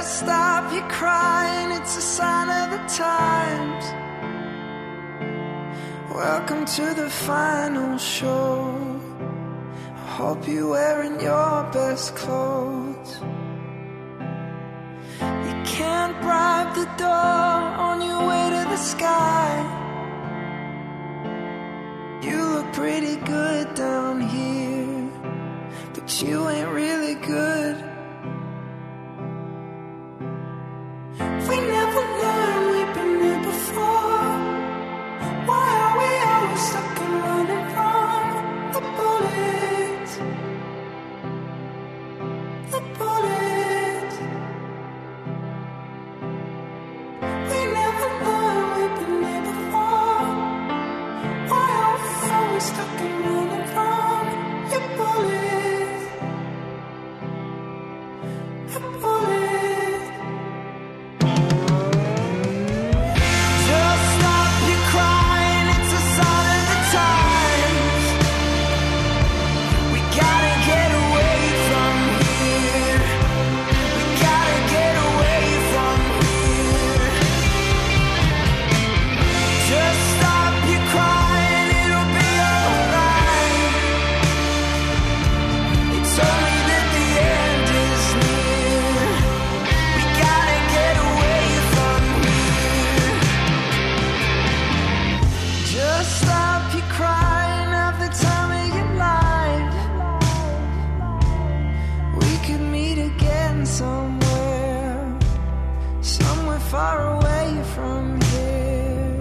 Just stop your crying, it's a sign of the times. Welcome to the final show. I hope you're wearing your best clothes. You can't bribe the door on your way to the sky. You look pretty good down here, but you ain't really good. We never learned, we've been here before. Why are we always stuck and running from the bullets? The bullets. We never learned, we've been here before. Why are we always stuck and running from your bullets? The bullets. Far away from here.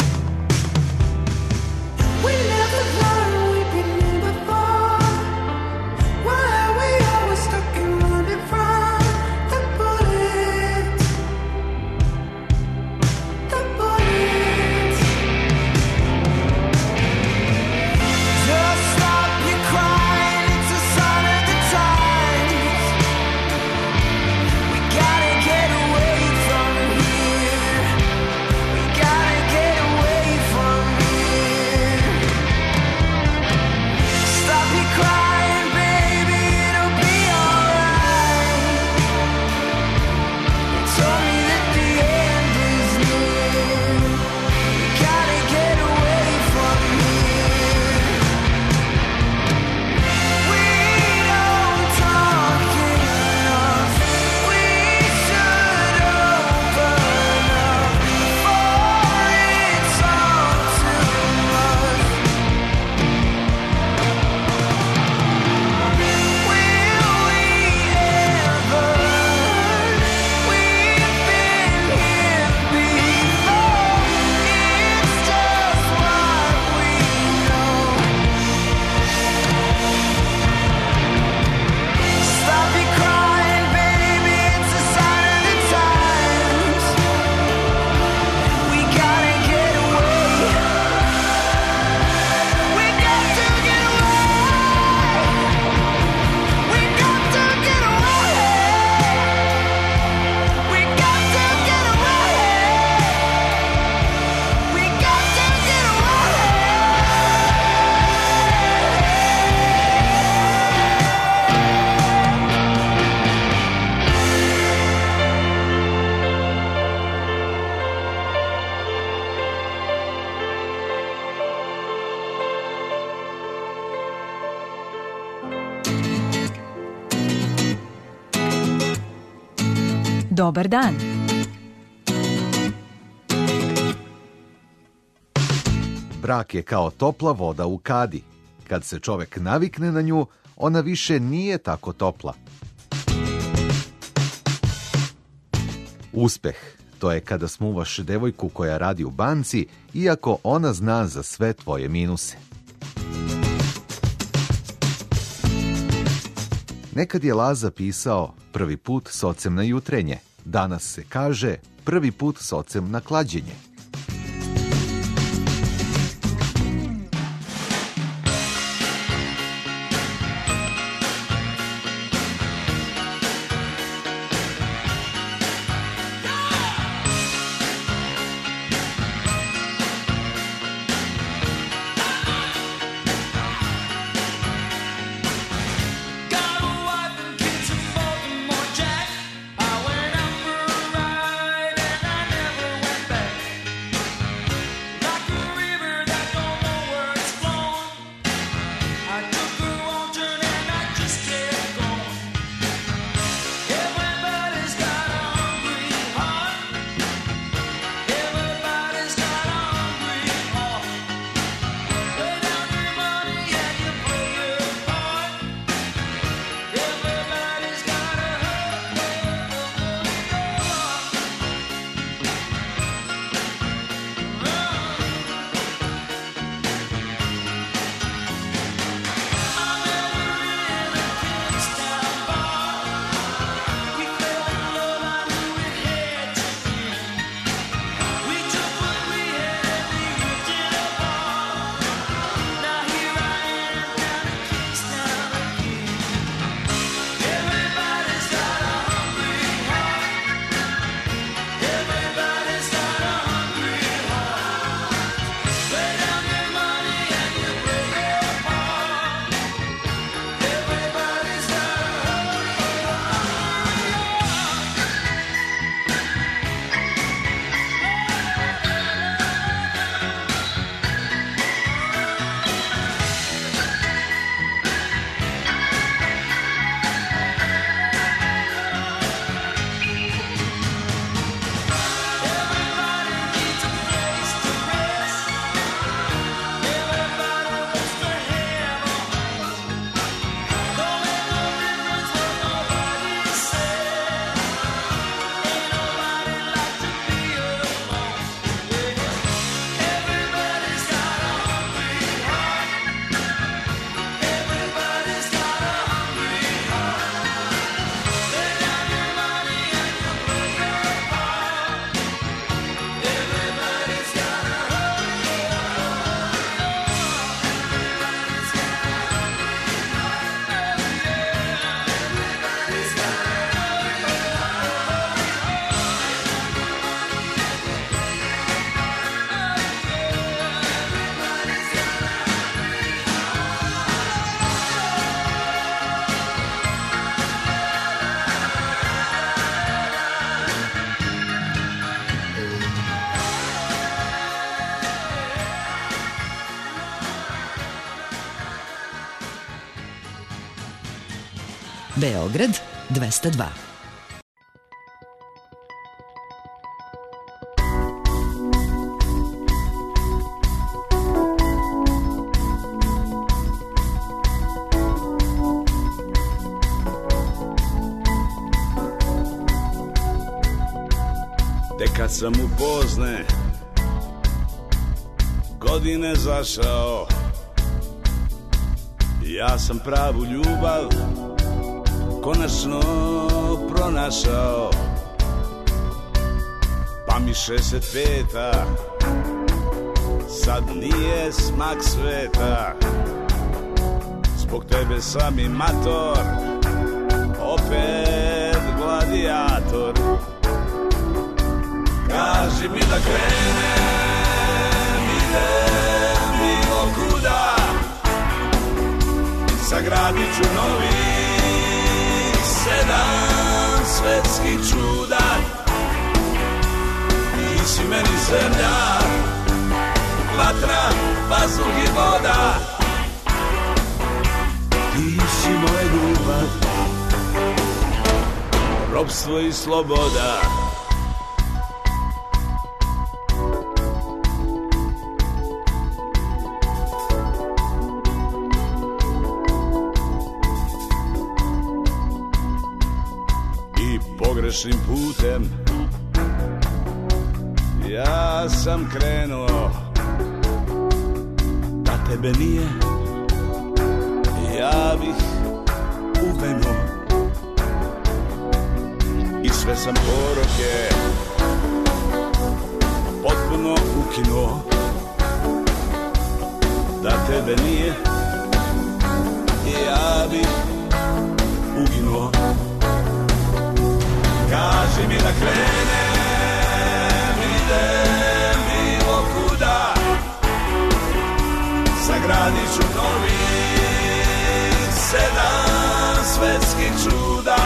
We never learned, we've been here before. Why are we always stuck and running from the bullets? The bullets. Just stop your crying, it's a sign of the times. We gotta get away from here. Gotta get away from here. Stop your crying, baby, it'll be alright. You told me that the end is near. We gotta get away from here. We don't talk enough. We should open up before it's all too much. Will we ever learn? We've been here before. It's just what we know. Stop your crying, baby, it's a sign of the times. We gotta get away. We got to get away. We got to get away. We got to get away. We got to get Dobar dan. Brak je kao topla voda u kadi. Kad se čovek navikne na nju, ona više nije tako topla. Uspeh, to je kada smuvaš devojku koja radi u banci, iako ona zna za sve tvoje minuse. Nekad je Laza pisao prvi put s ocem na jutrenje. Danas se kaže prvi put s ocem na klađenje. Got a wife and kids from Baltimore, Jack. I went out for a Beograd dvesta dva. Tek kad sam u pozne godine zašao, ja sam pravu ljubav konačno pronašao. Pa mi šezdeset peta sad nije smak sveta, zbog tebe sam i mator, opet gladijator. Kaži mi da krenem, idem bilo kuda, sagradit ću novi sedam svetskih čuda. Ti si meni zemlja, vatra, vazduh i voda. Ti si moja ljubav, robstvo i sloboda. Pogrešnim putem ja sam krenuo, da tebe nije ja bih uvenuo. I sve sam poroke potpuno ukinuo, da tebe nije ja bih uginuo. Kaži mi da krenem, idem bilo kuda, sagradit ću novi sedam svetskih čuda.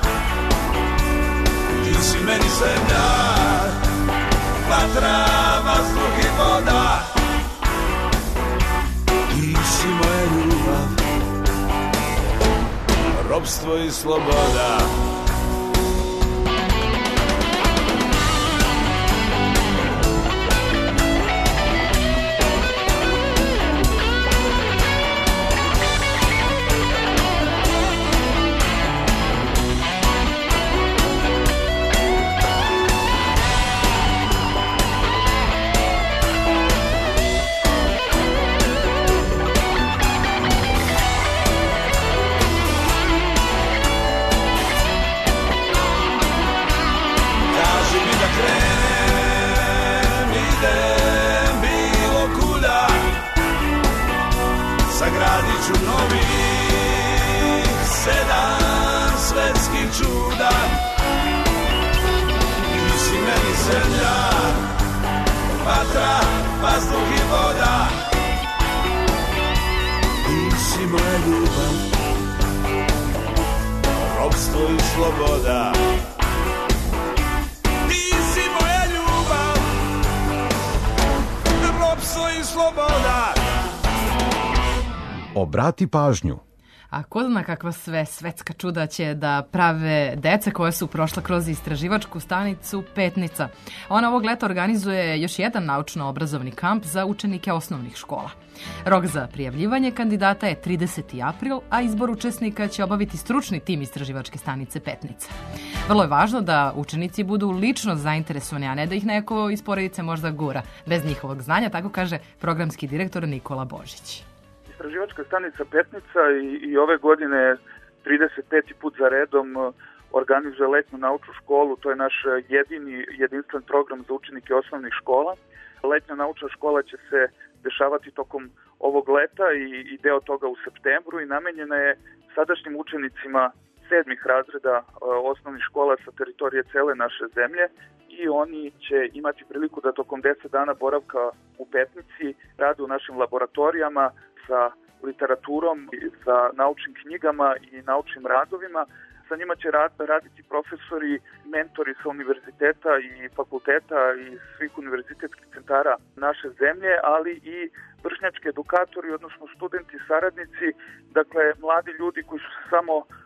Ti si meni zemlja, vatra, vazduh i voda. Ti si moja ljubav, robstvo i sloboda. Sagradit ću novi sedam svetskih čuda. Ti si meni zemlja, vatra, vazduh i voda. Ti si moja ljubav, robstvo i sloboda. Ti si moja ljubav, robstvo i sloboda. Obrati pažnju. A ko zna kakva sve svetska čuda će da prave deca koja su prošla kroz istraživačku stanicu Petnica. Ona ovog leta organizuje još jedan naučno-obrazovni kamp za učenike osnovnih škola. Rok za prijavljivanje kandidata je trideseti april, a izbor učesnika će obaviti stručni tim istraživačke stanice Petnica. Vrlo je važno da učenici budu lično zainteresovani, a ne da ih neko iz porodice možda gura bez njihovog znanja, tako kaže programski direktor Nikola Božić. Istraživačka stanica Petnica i, i ove godine trideset peti put za redom organizuje letnju naučnu školu. To je naš jedini jedinstven program za učenike osnovnih škola. Letnja naučna škola će se dešavati tokom ovog leta i, i deo toga u septembru i namenjena je sadašnjim učenicima sedmih razreda osnovnih škola sa teritorije cele naše zemlje i oni će imati priliku da tokom deset dana boravka u Petnici rade u našim laboratorijama sa literaturom, sa naučnim knjigama i naučnim radovima. Sa njima će raditi profesori, mentori sa univerziteta i fakulteta i svih univerzitetskih centara naše zemlje, ali i vršnjački edukatori, odnosno studenti, saradnici, dakle mladi ljudi koji su se samo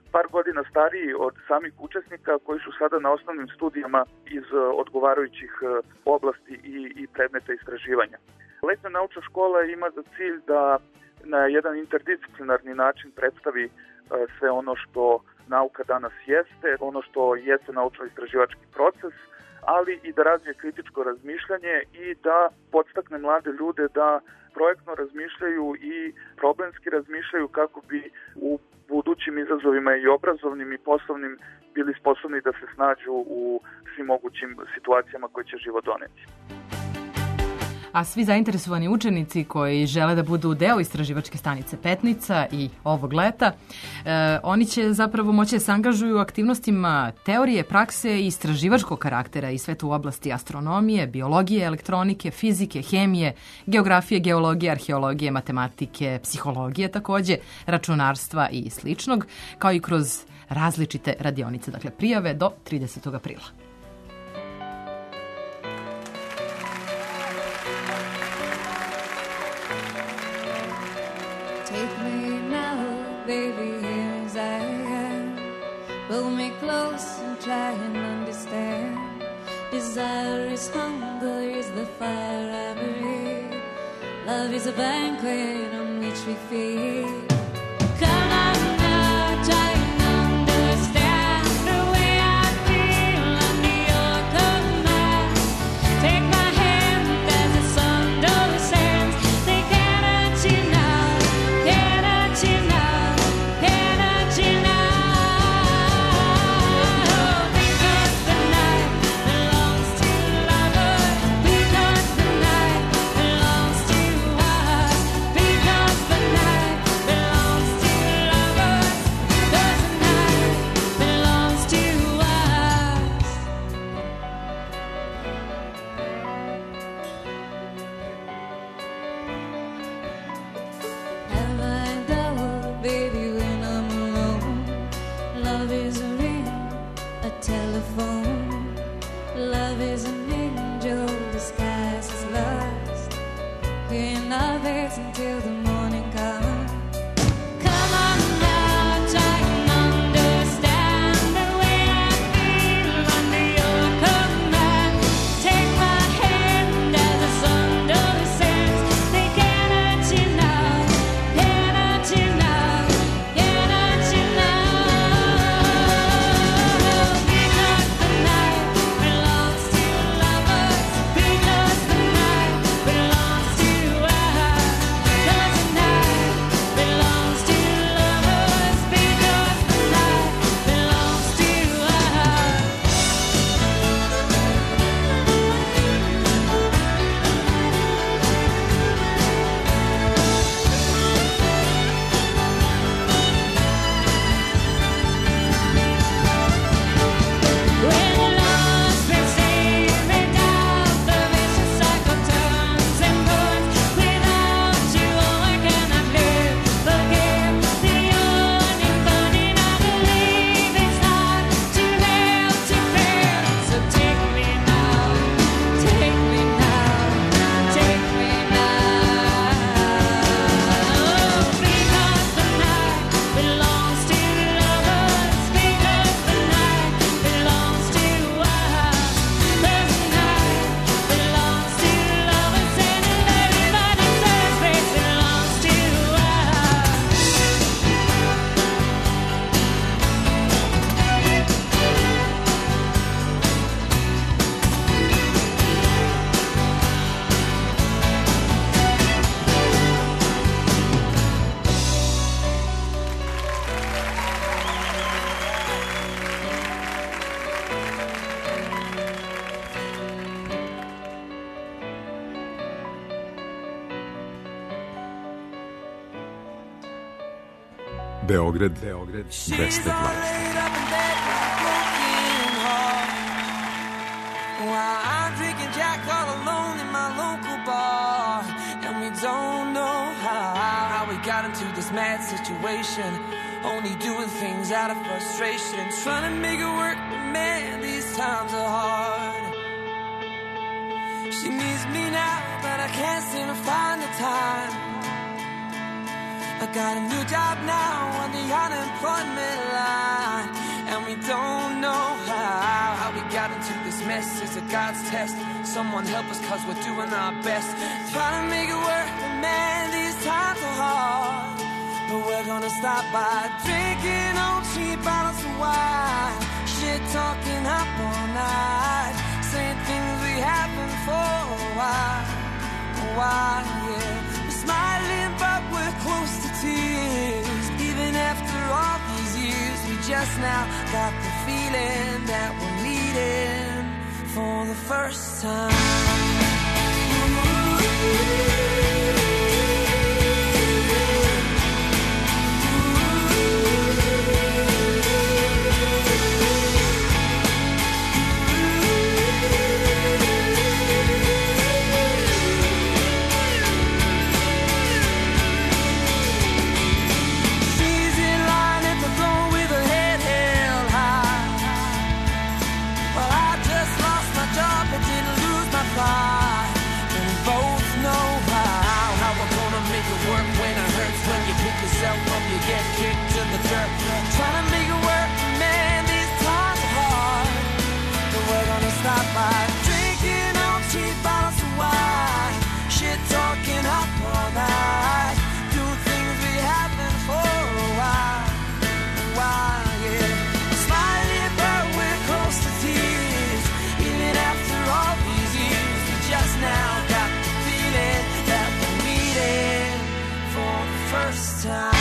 par godina stariji od samih učesnika koji su sada na osnovnim studijama iz odgovarajućih oblasti i, i predmeta istraživanja. Letnja naučna škola ima za cilj da na jedan interdisciplinarni način predstavi sve ono što nauka danas jeste, ono što jeste naučno-istraživački proces, ali i da razvije kritičko razmišljanje i da podstakne mlade ljude da projektno razmišljaju i problemski razmišljaju kako bi u budućim izazovima i obrazovnim i poslovnim bili sposobni da se snađu u svim mogućim situacijama koje će život doneti. A svi zainteresovani učenici koji žele da budu deo istraživačke stanice Petnica i ovog leta, e, oni će zapravo moći da se angažuju u aktivnostima teorije, prakse i istraživačkog karaktera i sve to u oblasti astronomije, biologije, elektronike, fizike, hemije, geografije, geologije, arheologije, matematike, psihologije takođe, računarstva i sličnog, kao i kroz različite radionice. Dakle, prijave do tridesetog aprila. Baby, here as I am. Pull me close and try and understand. Desire is hunger, is the fire I breathe. Love is a banquet on which we feed. Come on now, try and understand the way I feel under your command. Take my hand as the sun descends. They cannot you now, cannot you now. Until the morning comes. Come on now, try and understand the way I feel under your command. Take my hand as the sun descends. They cannot you now, cannot you now, cannot you now. Because the night belongs to lovers. Because the night belongs to us. Beograd, Beograd, dvesta dvadeset. While I'm drinking Jack all alone in my local bar, and we don't know how, how we got into this mad situation, only doing things out of frustration, trying to make it work, but man, these times are hard. She needs me now, but I can't seem to find the time. I got a new job now on the unemployment line, and we don't know how. How we got into this mess is a God's test. Someone help us cause we're doing our best. Trying to make it work, but man, these times are hard. But we're gonna stop by drinking on cheap bottles of wine. Shit talking up all night, saying things we haven't for a while. A while, yeah. We're smiling but we're close to tears. Even after all these years, we just now got the feeling that we're meeting for the first time. Up, you get kicked to the dirt. Trying to make it work, man, these times are hard. But we're gonna stop by drinking on cheap bottles of wine. Shit talking up all night, doing things we haven't for a while. A while, yeah. Smiling but we're close to tears. Even after all these years, we just now got the feeling that we're meeting for the first time.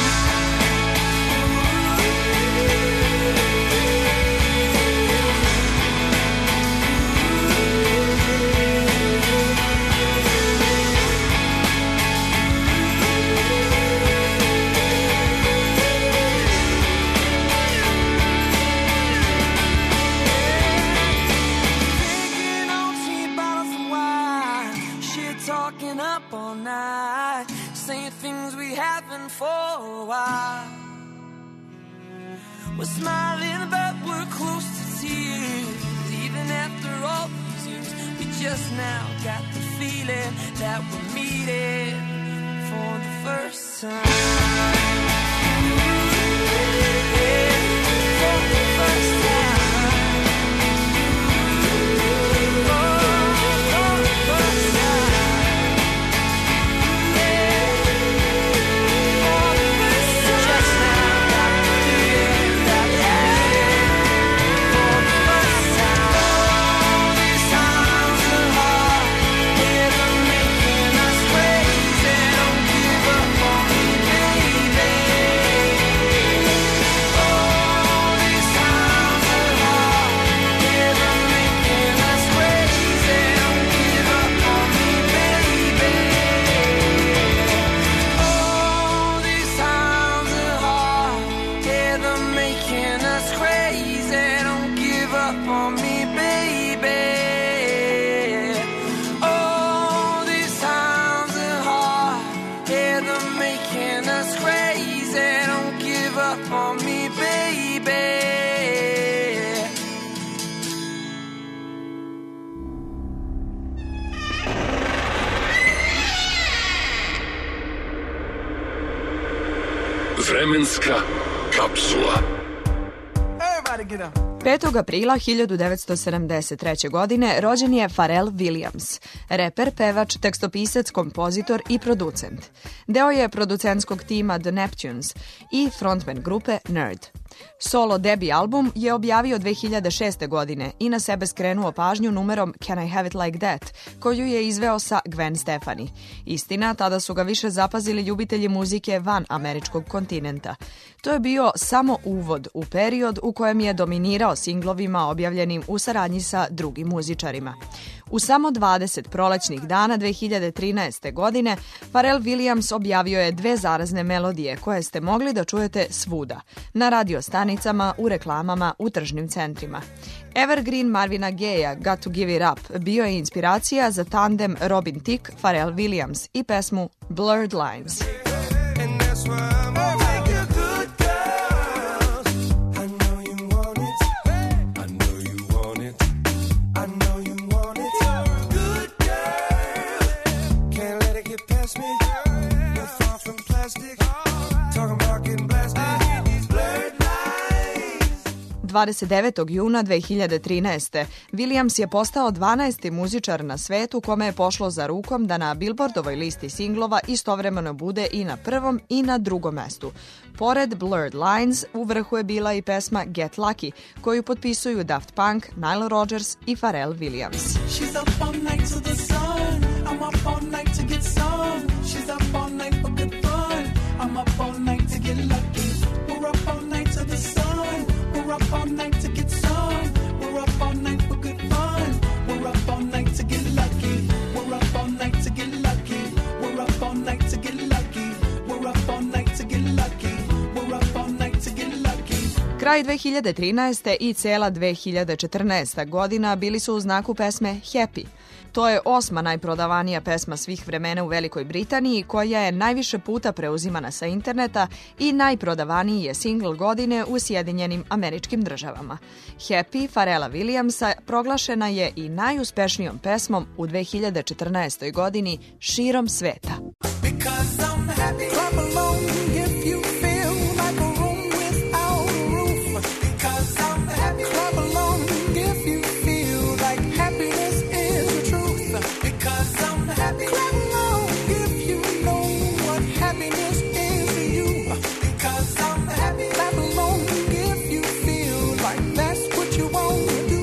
Talking up all night, saying things we haven't for a while. We're smiling but we're close to tears. Even after all these years, we just now got the feeling that we're meeting for the first time. Yeah, for the first time. Vremenska kapsula. petog aprila hiljadu devetsto sedamdeset treće. godine rođen je Pharrell Williams, reper, pevač, tekstopisac, kompozitor i producent. Deo je producentskog tima The Neptunes i frontman grupe Nerd. Solo debi album je objavio dve hiljade šeste. godine i na sebe skrenuo pažnju numerom Can I Have It Like That, koju je izveo sa Gwen Stefani. Istina, tada su ga više zapazili ljubitelji muzike van američkog kontinenta. To je bio samo uvod u period u kojem je dominirao singlovima objavljenim u saradnji sa drugim muzičarima. U samo dvadeset prolećnih dana dve hiljade trinaeste. godine Pharrell Williams objavio je dve zarazne melodije koje ste mogli da čujete svuda, na radio stanicama, u reklamama, u tržnim centrima. Evergreen Marvina Gaye-a Got to Give It Up bio je inspiracija za tandem Robin Thicke, Pharrell Williams i pesmu Blurred Lines. Me, you're far from plastic. dvadeset devetog juna dve hiljade trinaeste. Williams je postao dvanaesti muzičar na svetu kome je pošlo za rukom da na Billboardovoj listi singlova istovremeno bude i na prvom i na drugom mestu. Pored Blurred Lines, u vrhu je bila i pesma Get Lucky, koju potpisuju Daft Punk, Nile Rodgers i Pharrell Williams. She's up all night to the sun. I'm up all night to get some. She's up all night for good fun. I'm up all night to get lucky. We're up all night to the sun. We're up all night to get some. We're up all night for good fun. We're up all night to get lucky. We're up all night to get lucky. We're up all night to get lucky. We're up all night to get lucky. We're up all night to get lucky. Kraj dve hiljade trinaeste. i cela dve hiljade četrnaesta. godina bili su u znaku pesme Happy. To je osma najprodavanija pesma svih vremena u Velikoj Britaniji, koja je najviše puta preuzimana sa interneta i najprodavaniji je singl godine u Sjedinjenim Američkim Državama. Happy Pharrella Williamsa proglašena je i najuspešnijom pesmom u dve hiljade četrnaestoj. godini širom sveta. Because I'm happy. Clap along if you feel like a room without a roof. Because I'm happy. Clap along if you feel like happiness is the truth. Because I'm happy. Clap along if you know what happiness is to you. Because I'm happy. Clap along if you feel like that's what you want to do.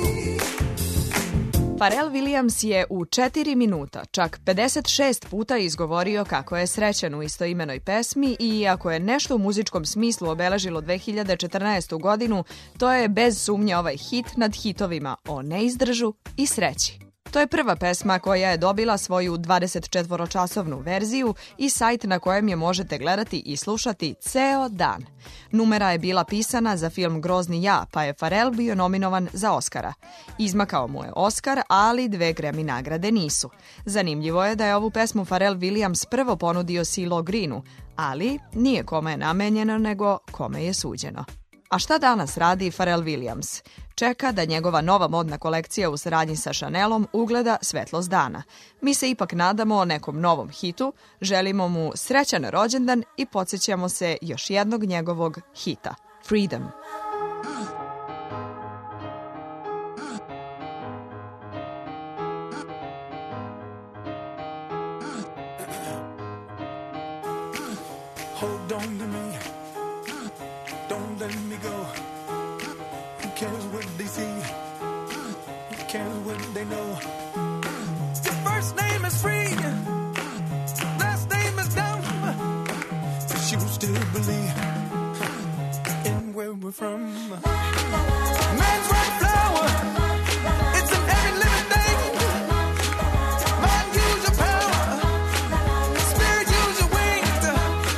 Pharrell Williams je u četiri minuta čak pedeset šest puta izgovorio kako je srećan u istoimenoj pesmi i iako je nešto u muzičkom smislu obeležilo dve hiljade četrnaestu. godinu, to je bez sumnje ovaj hit nad hitovima o neizdržu i sreći. To je prva pesma koja je dobila svoju dvadesetčetvoročasovnu verziju i sajt na kojem je možete gledati i slušati ceo dan. Numera je bila pisana za film Grozni ja, pa je Pharrell bio nominovan za Oscara. Izmakao mu je Oscar, ali dve Grammy nagrade nisu. Zanimljivo je da je ovu pesmu Pharrell Williams prvo ponudio CeeLo Greenu, ali nije kome je namenjeno, nego kome je suđeno. A šta danas radi Pharrell Williams? Čeka da njegova nova modna kolekcija u saradnji sa Chanelom ugleda svetlost dana. Mi se ipak nadamo nekom novom hitu, želimo mu srećan rođendan i podsjećamo se još jednog njegovog hita, Freedom. Hold on to me. Don't let me go. Who cares what they see? Who cares what they know? Your first name is free. Last name is dumb. But you still believe in where we're from. Man's right flower. It's in every living thing. Mind, use your power. Spirit, use your wings.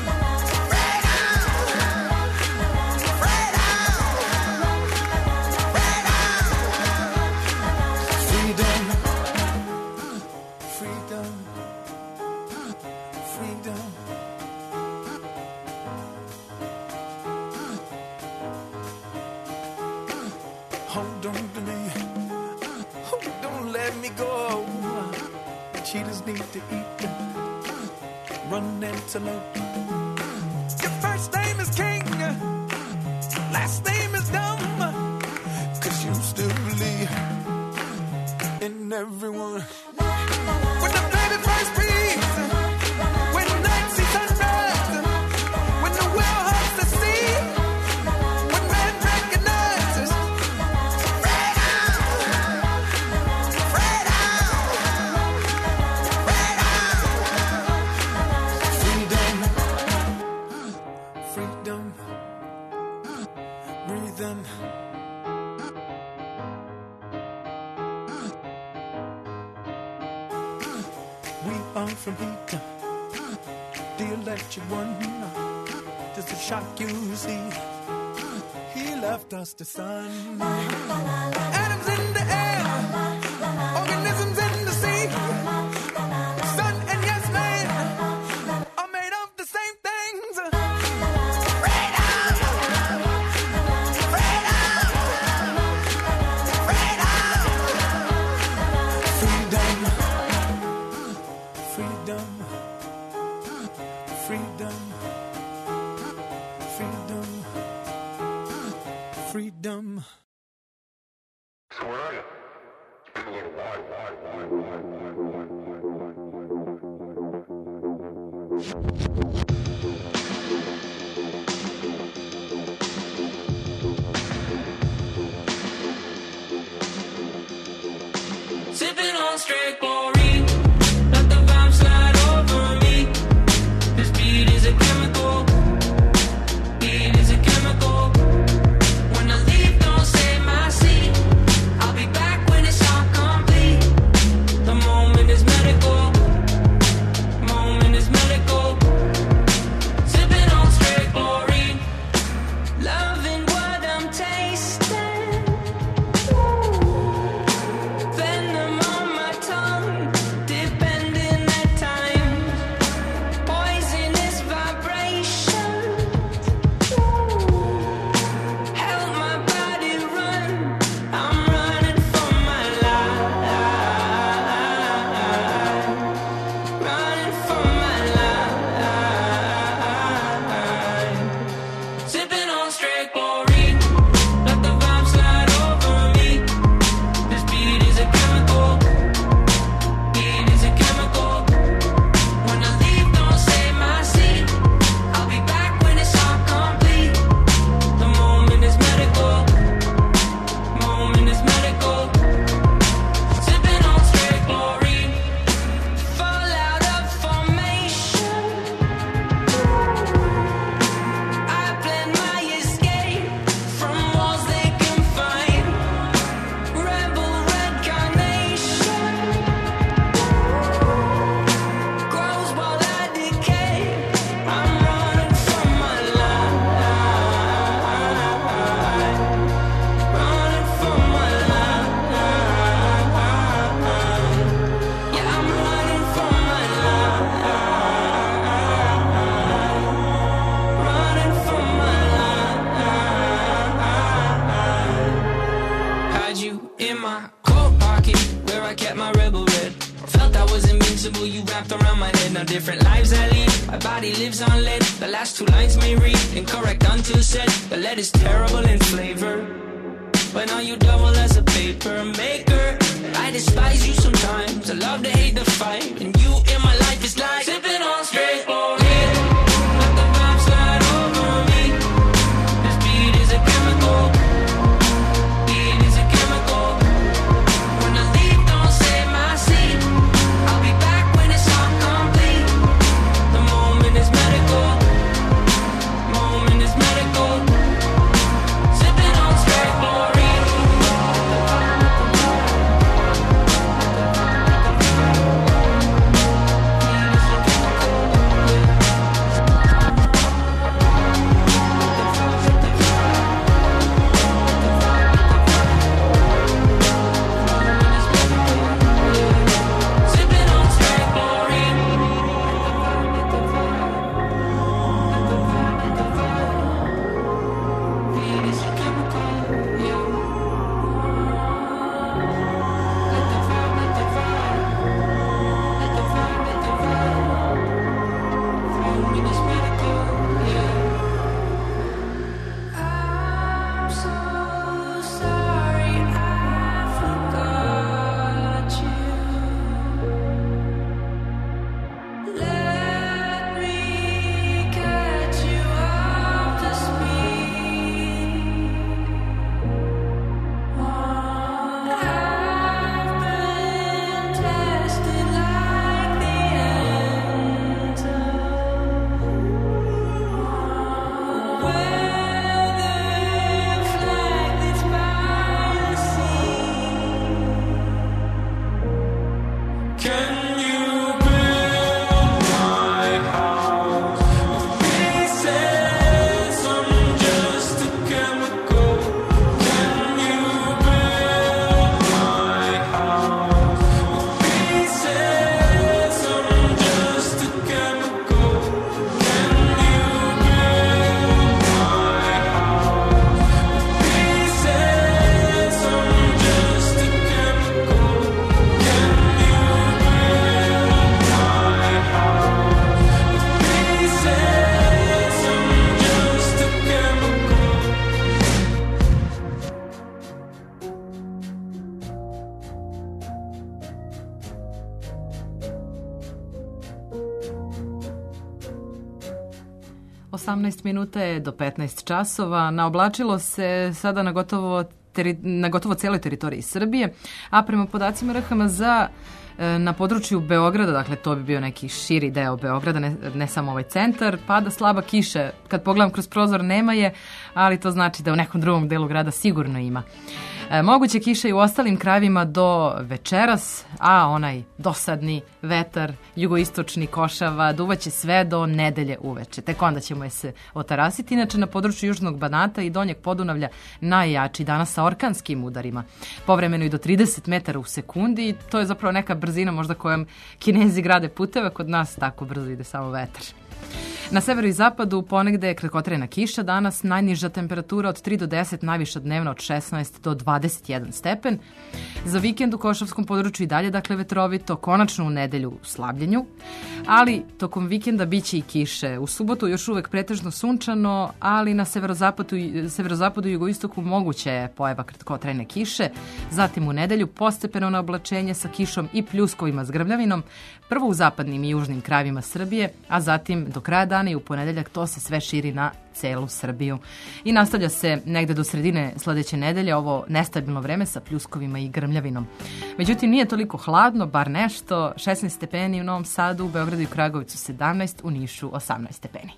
Hold on to me. Oh, don't let me go. Cheetahs need to eat. Run antelope. Your first name is King. Last name is Dumb. Cause you still believe in everyone. When the baby first breathes. When night sees sunrise. When the whale hugs the sea. When man recognizes. Freedom, breathe in. We are from heat. The electric one. Just a shock you see. He left us the sun. Atoms in the air. Organisms in the sea. Sun and yes man are made of the same things. Freedom, freedom, freedom, freedom. Sipping on straight glory, let the vibe slide over me. This beat is a chemical, beat is a chemical. When I leave, don't save my seat. I'll be back when it's all complete. The moment is medical, moment is medical. Sipping on straight glory, loving what I'm tasting. Venom on my tongue, depending at times. Poisonous vibrations help my body run. I'm running for my life, running for my life. Sipping on straight glory, let the vibe slide over me. This beat is a chemical, beat is a chemical. When I leave, don't save my seat. I'll be back when it's all complete. The moment is medical, moment is medical. Sipping on straight glory, fall out of formation. I plan my escape from walls they can find. Rebel red carnation grows while I decay. I'm running for my life, running for my life. Yeah, I'm running for my life, running for my life. Had you in my coat pocket where I kept my rebel red. Felt I was invincible, you wrapped around my head. Now different lives I lead, my body lives on lead. The last two lines may read incorrect until said. The lead is terrible in flavor, but now you double as a paper maker. I despise you sometimes, I love to hate the fight. And you in my life is like sipping on straight glory. Let the vibe slide over me. This beat is a chemical, beat is a chemical. When I leave, don't save my seat. I'll be back when it's all complete. The moment is medical, moment is medical. Sipping on straight glory. osamnaest minuta je do petnaest časova. Naoblačilo se sada na gotovo, teri, na gotovo celoj teritoriji Srbije, a prema podacima R H M Z na području Beograda, dakle to bi bio neki širi deo Beograda, ne, ne samo ovaj centar, pada slaba kiša. Kad pogledam kroz prozor nema je, ali to znači da u nekom drugom delu grada sigurno ima. E, moguće kiše i u ostalim krajevima do večeras, a onaj dosadni vetar jugoistočni košava duvaće sve do nedelje uveče. Tek onda ćemo je se otarasiti. Inače, na području Južnog Banata i Donjeg Podunavlja najjači danas sa orkanskim udarima. Povremeno i do trideset metara u sekundi. To je zapravo neka brzina možda kojom Kinezi grade puteve, kod nas tako brzo ide samo vetar. Na severu i zapadu ponegde je kratkotrajna kiša danas, najniža temperatura od tri do deset, najviša dnevna od šesnaest do dvadeset jedan stepen. Za vikend u Košavskom području i dalje, dakle, vetrovito, konačno u nedelju u slabljenju, ali tokom vikenda biće i kiše. U subotu još uvek pretežno sunčano, ali na severozapadu, severozapadu i jugoistoku moguće je pojava kratkotrajne kiše. Zatim u nedelju postepeno na oblačenje sa kišom i pljuskovima s grmljavinom, prvo u zapadnim i južnim krajevima Srbije, a zatim do kraja dana i u ponedeljak to se sve širi na celu Srbiju. I nastavlja se negde do sredine sledeće nedelje ovo nestabilno vreme sa pljuskovima i grmljavinom. Međutim, nije toliko hladno, bar nešto, šesnaest stepeni u Novom Sadu, u Beogradu i Kragovicu sedamnaest, u Nišu osamnaest stepeni.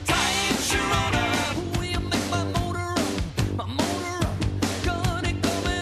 Gonna come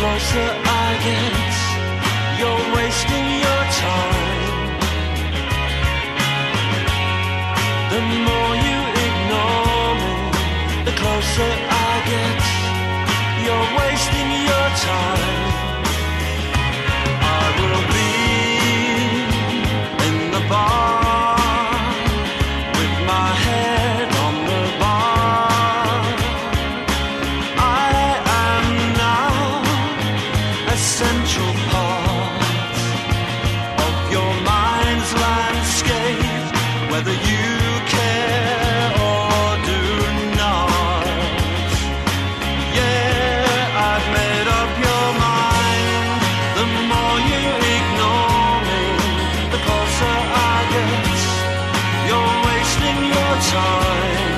closer I get, you're wasting your time. The more you ignore me, the closer I get, you're wasting your time. I will be in the bar with my head on the bar. I am now a central part of your mind's landscape, whether you care or do not. Yeah, I've made up your mind. The more you ignore me, the closer I get, you're wasting your time.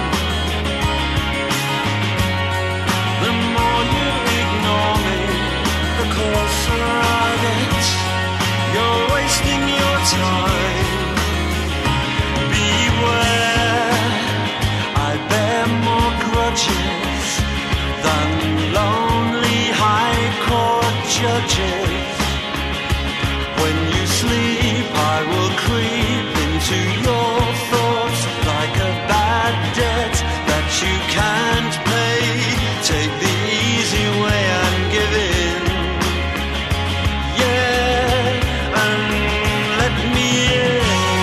The more you ignore me, the closer I get, you're wasting your time. Beware, I bear more grudges than lonely high court judges. When you sleep, I will creep into your thoughts like a bad debt that you can't pay. Take the easy way and give in. Yeah, and let me in.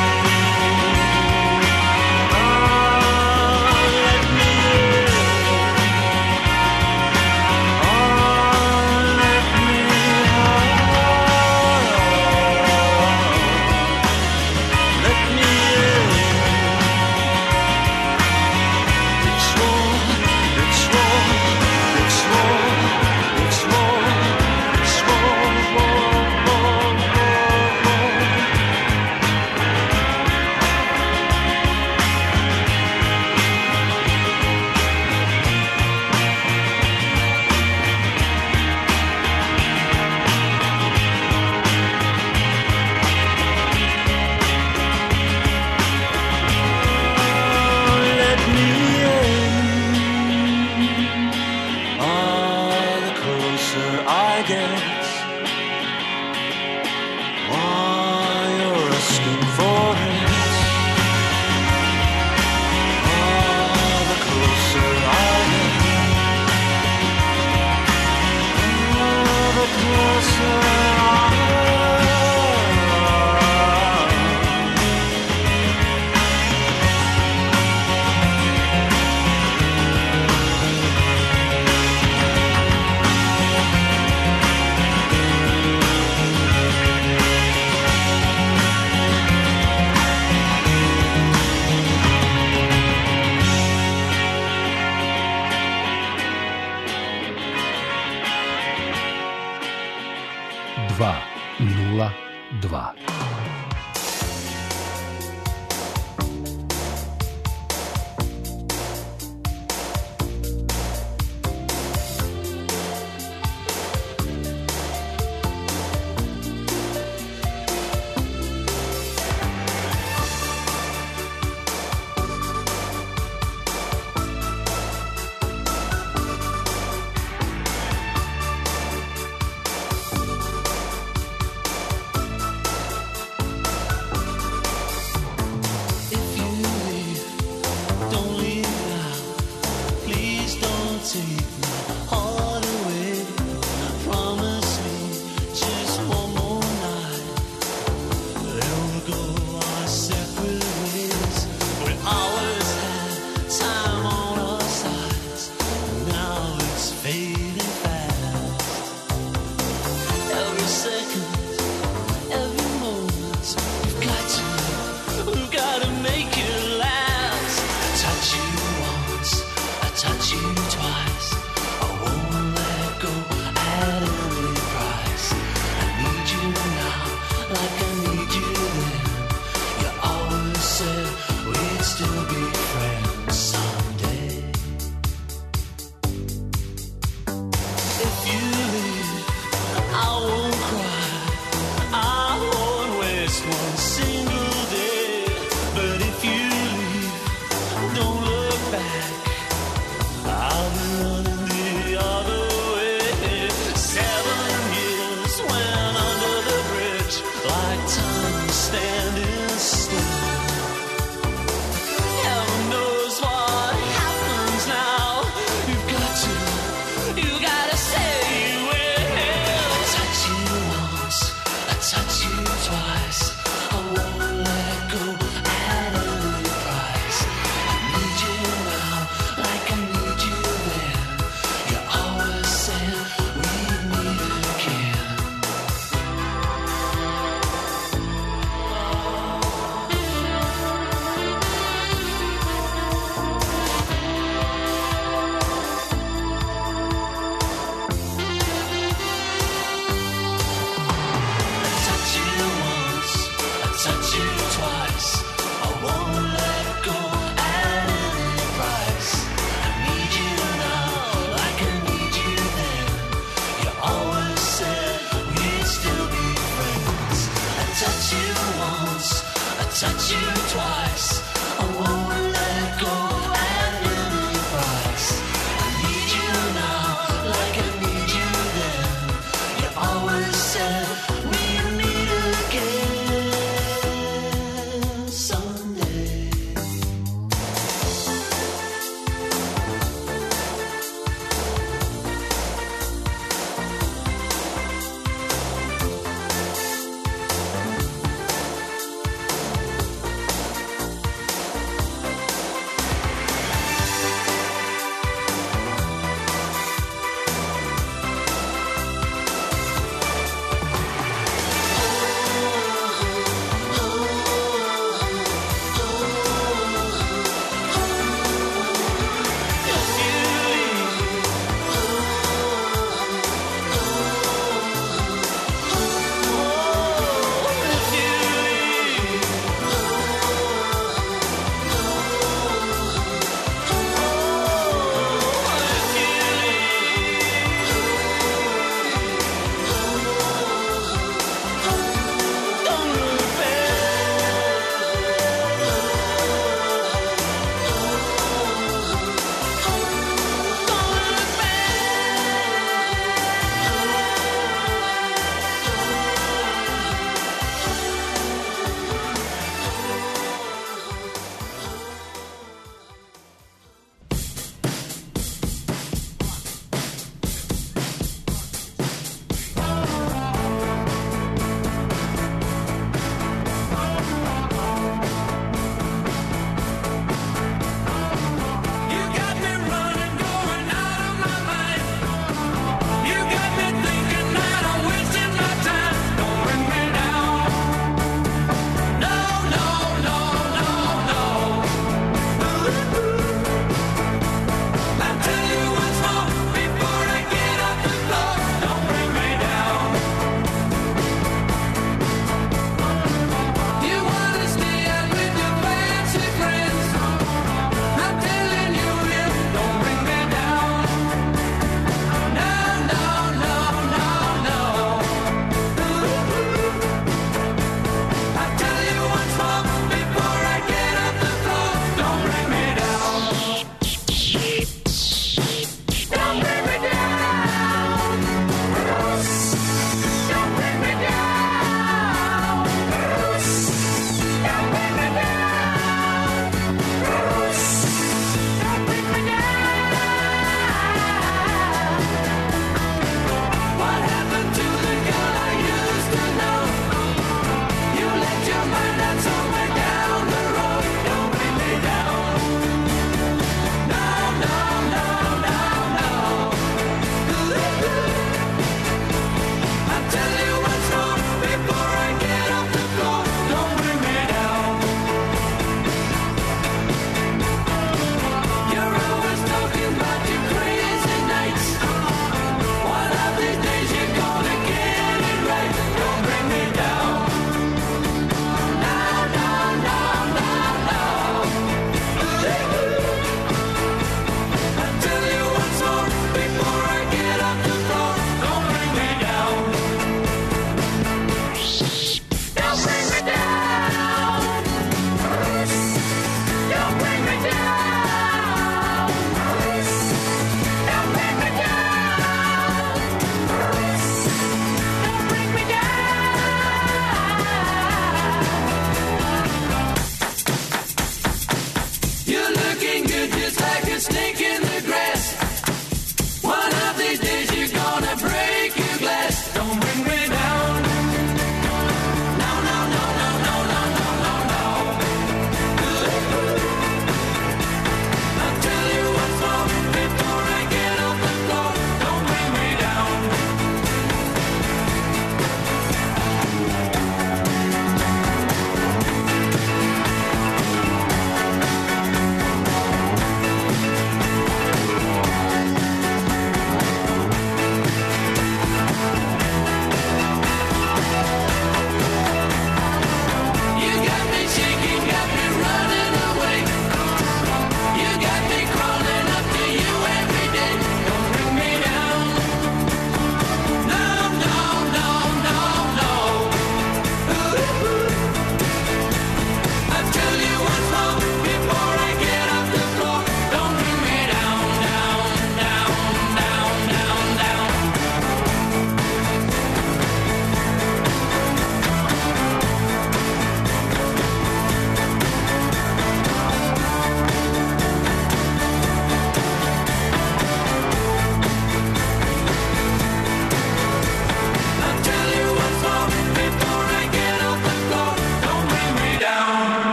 dva nula dva. Seven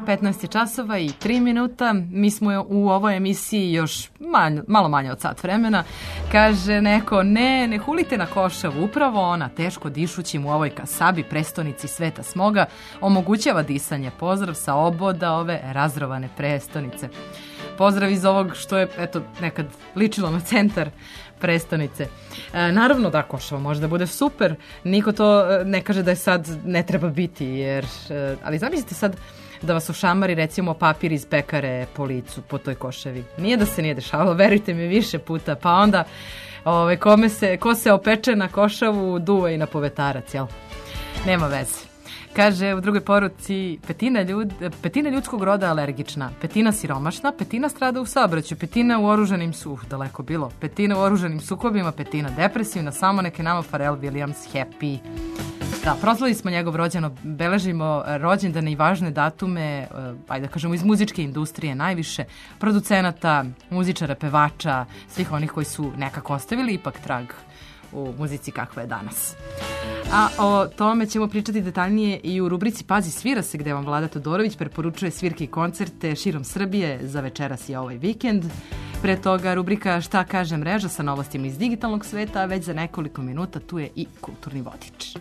petnaest časova i tri minuta. Mi smo u ovoj emisiji još manj, malo manje od sat vremena. Kaže neko, ne, ne hulite na Košavu. Upravo ona, teško dišućim u ovoj kasabi, prestonici sveta smoga, omogućava disanje. Pozdrav sa oboda ove razrovane prestonice. Pozdrav iz ovog što je, eto, nekad ličilo na centar prestonice. E, naravno da Košava može da bude super, niko to ne kaže da je sad ne treba biti, jer, e, ali zamislite sad da vas ušamari recimo papir iz pekare po licu po toj Košavi. Nije da se nije dešavalo, verujte mi više puta, pa onda ove, kome se, ko se opeče na Košavu duva i na povetarac, jel? Nema veze. Kaže u drugoj poruci, petina, ljud, petina ljudskog roda alergična, petina siromašna, petina strada u saobraćaju, petina u oružanim su, uh, daleko bilo, petina u oružanim sukobima, petina depresivna, samo neke nama Pharrell Williams happy. Da, proslali smo njegov rođendan, beležimo rođendane i važne datume, ajde da kažemo iz muzičke industrije najviše, producenata, muzičara, pevača, svih onih koji su nekako ostavili ipak trag u muzici kakva je danas. A o tome ćemo pričati detaljnije i u rubrici Pazi svira se, gde vam Vlada Todorović preporučuje svirke i koncerte širom Srbije za večeras i ovaj vikend. Pre toga rubrika Šta kaže mreža sa novostima iz digitalnog sveta, a već za nekoliko minuta tu je i kulturni vodič.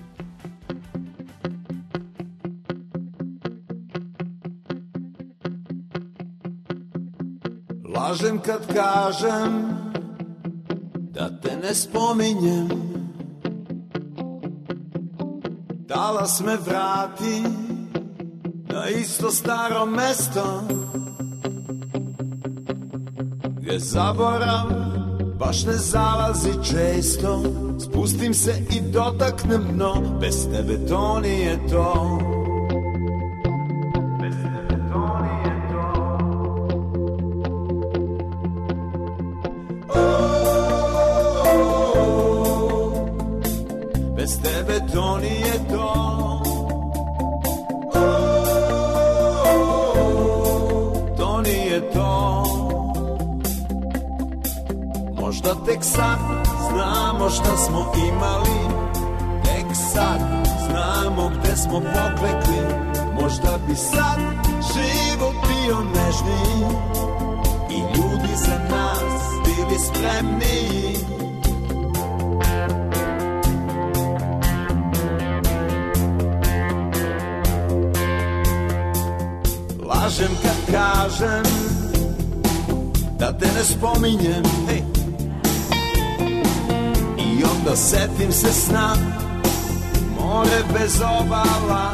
Lažem kad kažem da te ne spominjem, talas me vrati na isto staro mesto, gdje zaborav baš ne zalazi često. Spustim se i dotaknem dno, bez tebe to nije to. Bez tebe to nije to. Bez tebe to nije to. To nije to. Možda tek sad znamo šta smo imali, tek sad znamo gde smo poklekli. Možda bi sad život bio nežniji i ljudi za nas bili spremniji. Lažem kad kažem da te ne spominjem, hey. I onda setim se sna, more bez obala,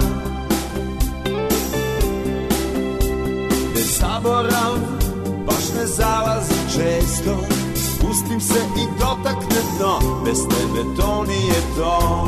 gde zaborav baš ne zalazi često. Pustim se i dotakne dno, bez tebe to nije to.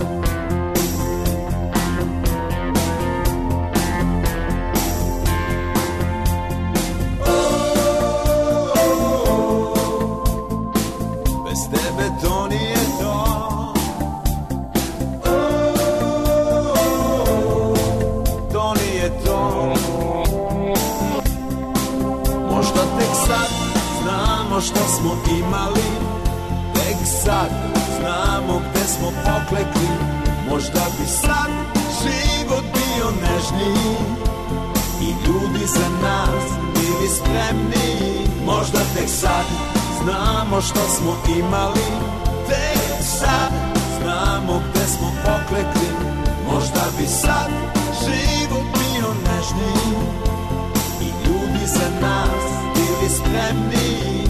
Što smo imali, tek sad znamo gde smo poklekli. Možda bi sad život bio nežniji i ljudi za nas bili spremniji. Možda tek sad znamo što smo imali, tek sad znamo gde smo poklekli. Možda bi sad život bio nežniji i ljudi za nas bili spremniji.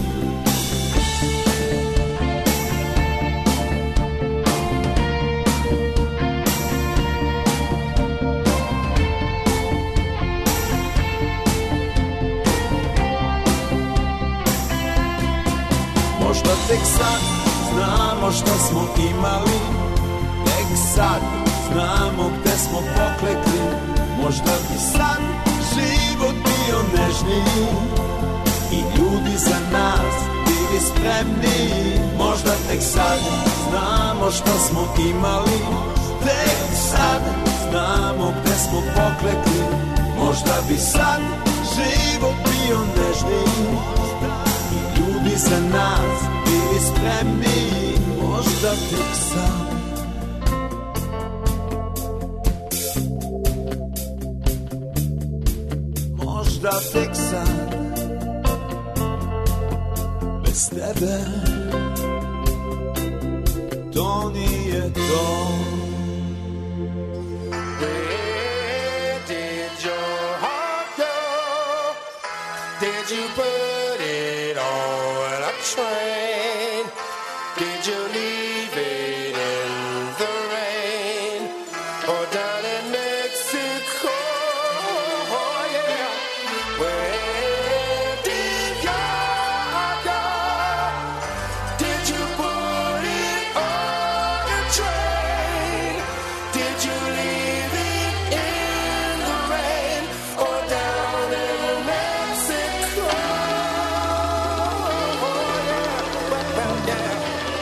Možda tek sad znamo što smo imali, tek sad znamo gde smo poklekli. Možda bi sad život bio nežniji i ljudi za nas bili spremniji. Možda tek sad znamo što smo imali, tek sad znamo gde smo poklekli. Možda bi sad život bio nežniji i ljudi za nas bili spremniji. Možda tek sad. ištra fiksa bez tebe to nije to. Where did your heart go? Did you put it on a train? Did you leave it in the rain? Or down in Mexico? Oh, yeah. Where did your heart go? Did you put it on a train? Did you leave it in the rain? Or down in Mexico? Oh, yeah. Well, well, yeah.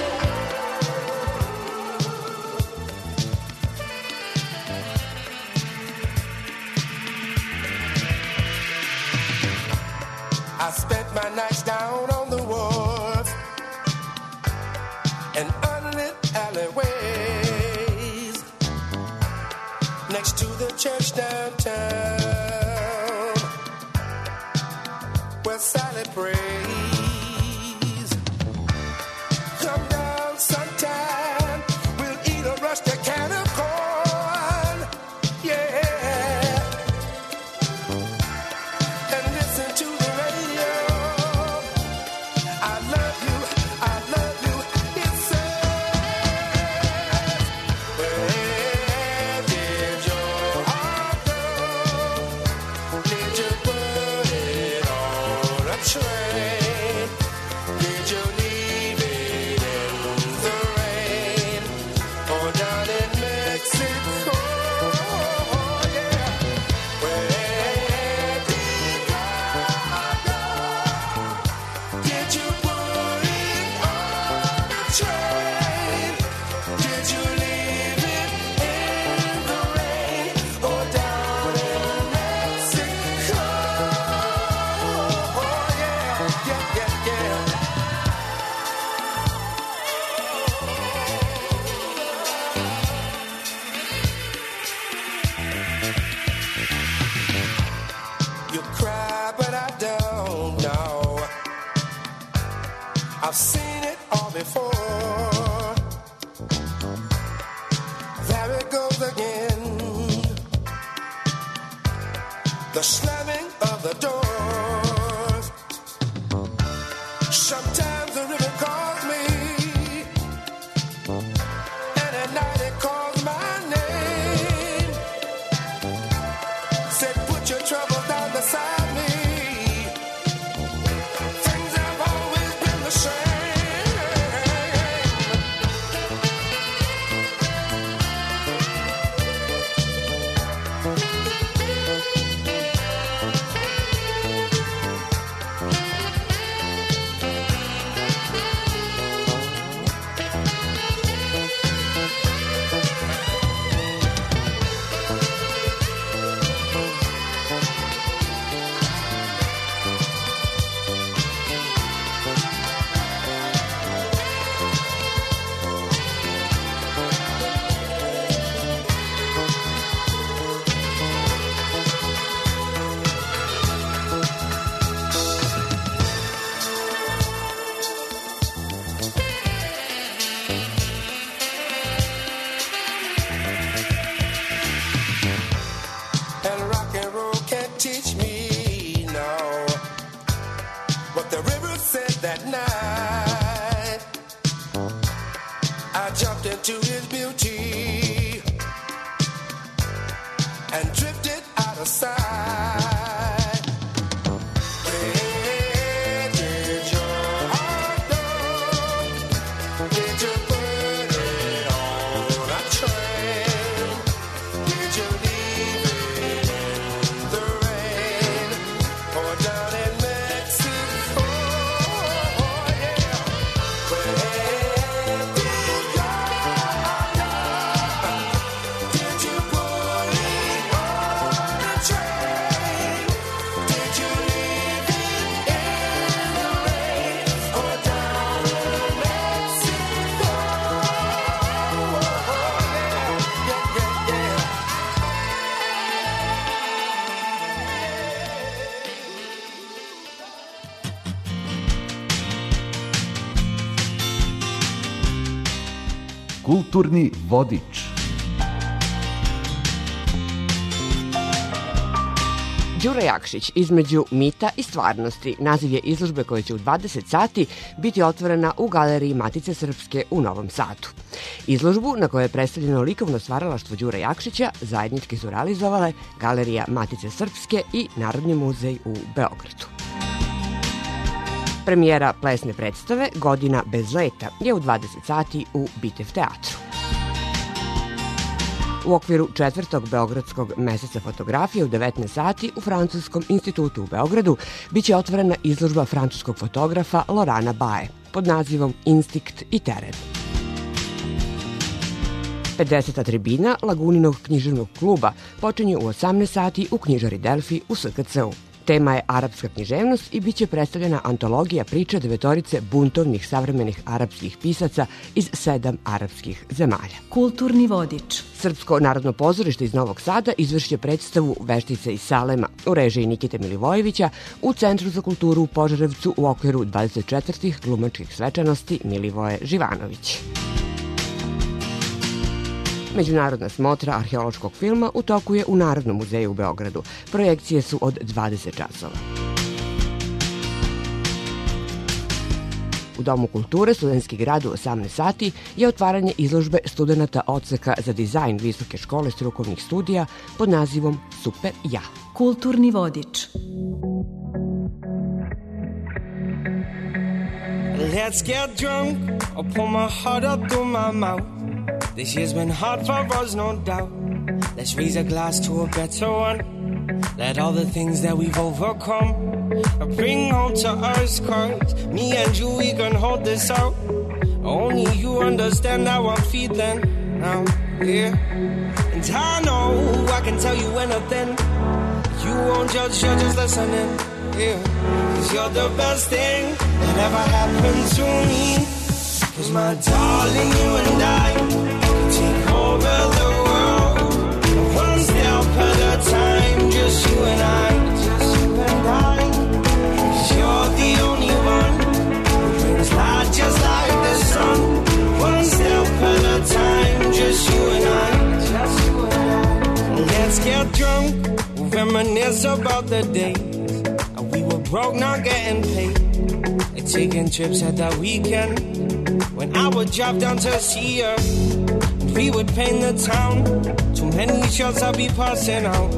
I spent my nights down on the wharf and unlit alleyways next to the church downtown where Sally prays. Come down sometime, we'll eat a rustic can of corn, yeah, and listen to the radio. I love you, I love you, it says. Where did your heart go? Did you put it on a train? Did you leave it in the rain? Or down in Mexico? Oh, yeah. Where did your heart go? Did you put it on a train? Did you leave it in the rain? Or down in Mexico? Oh, yeah, yeah, yeah, yeah. You cry, but I don't know. I've seen it all before. There it goes again. The slamming of the doors. Sometimes the river calls me, and at night it calls my name. Said, put your troubles down beside me. Things have always been the same. And rock and roll can't teach me, no, what the river said that night. I jumped into his beauty and drifted out of sight. Where did your heart go? Did you put it on a train? Did you leave it in the rain? Or down in Mexico? Oh, yeah. Where did your heart go? Did you put it on a train? Kulturni vodič. Đuro Jakšić, između mita i stvarnosti, naziv je izložbe koja će u dvadeset sati biti otvorena u Galeriji Matice Srpske u Novom Sadu. Izložbu, na kojoj je predstavljeno likovno stvaralaštvo Đure Jakšića, zajednički su realizovale Galerija Matice Srpske i Narodni muzej u Beogradu. Premijera plesne predstave Godina bez leta je u dvadeset sati u Bitev teatru. U okviru četvrtog Beogradskog meseca fotografije u devetnaest sati u Francuskom institutu u Beogradu biće otvorena izložba francuskog fotografa Lorana Bae pod nazivom Instinkt i teren. pedeseta tribina Laguninog književnog kluba počinje u osamnaest sati u knjižari Delfi u S K C-u. Tema je arapska književnost i bit će predstavljena antologija priča devetorice buntovnih savremenih arapskih pisaca iz sedam arapskih zemalja. Kulturni vodič. Srpsko narodno pozorište iz Novog Sada izvršće predstavu Veštice iz Salema u režiji Nikite Milivojevića u Centru za kulturu u Požarevcu u okviru dvadeset četvrtih glumačkih svečanosti Milivoje Živanović. Međunarodna smotra arheološkog filma u toku je u Narodnom muzeju u Beogradu. Projekcije su od dvadeset časova. U Domu kulture Studentski grad u osamnaest sati je otvaranje izložbe studenata odseka za dizajn Visoke škole strukovnih studija pod nazivom Super ja. Kulturni vodič. Let's get drunk, I'll pull my heart up through my mouth. This year's been hard for us, no doubt. Let's raise a glass to a better one. Let all the things that we've overcome bring home to us, cause me and you, we can hold this out. Only you understand how I'm feeling now, yeah. And I know I can tell you anything. You won't judge, you're just listening, yeah. Cause you're the best thing that ever happened to me. Cause my darling, you and I can take over the world, one step at a time, just you and I, just you and I. Cause you're the only one who brings light just like the sun, one step at a time, just you and I, just you and I. Let's get drunk, we'll reminisce about the days we were broke, not getting paid, and taking trips at the weekend. When I would drive down to see her, and we would paint the town. Too many shots I'd be passing out,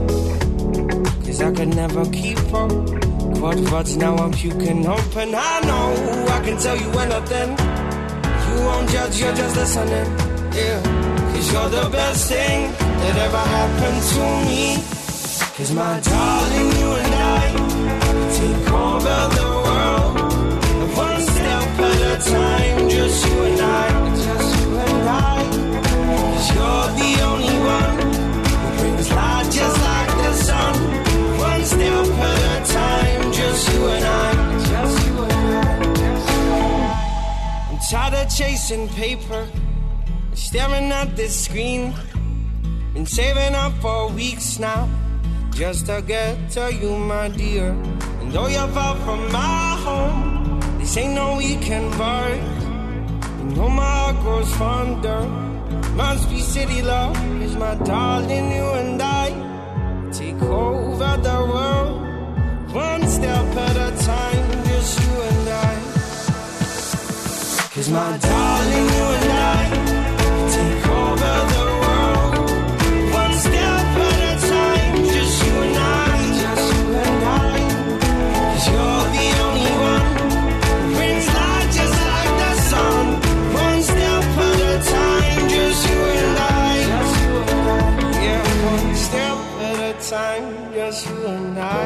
cause I could never keep up. Quad words, now I'm puking up. And I know I can tell you anything. You won't judge, you're just listening, yeah. Cause you're the best thing that ever happened to me. Cause my darling, you and I take over the world, one step at a time, just you and I, just you and I. Cause you're the only one who brings light just like the sun, one step at a time, just you and I, just you and I, just you and I. I'm tired of chasing paper, staring at this screen. Been saving up for weeks now, just to get to you, my dear. And though you're far from my home, this ain't no weekend bar. You know my heart grows fonder. Must be city love, is my darling, you and I take over the world, one step at a time, just you and I. Cause my darling, you and I take over the world, one step at a time, just you and I, just you and I. Cause you're the only one who brings light just like the sun, one step at a time, just you and I, just you and I. Yeah, one step at a time, just you and I.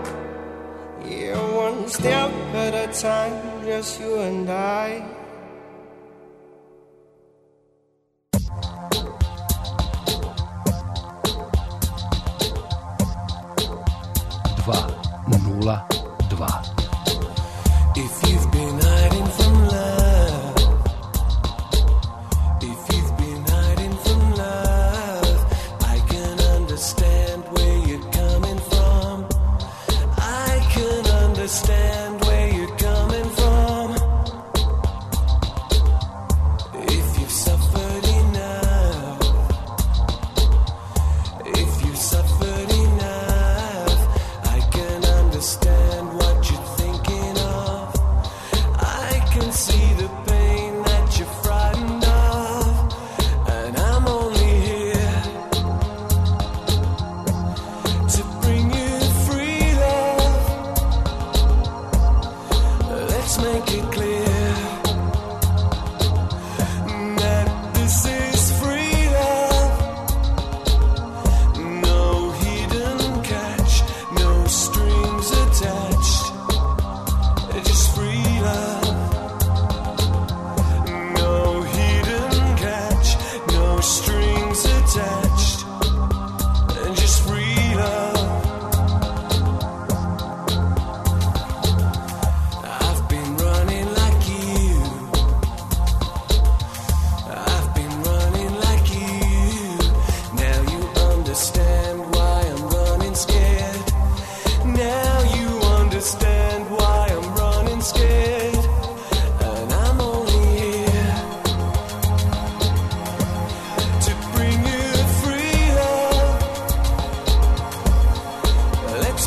Yeah, one step at a time, just you and I. dva nula dva. If you've been hiding from love, if you've been hiding from love, I can understand where you're coming from. I can understand where you're coming from. If you've suffered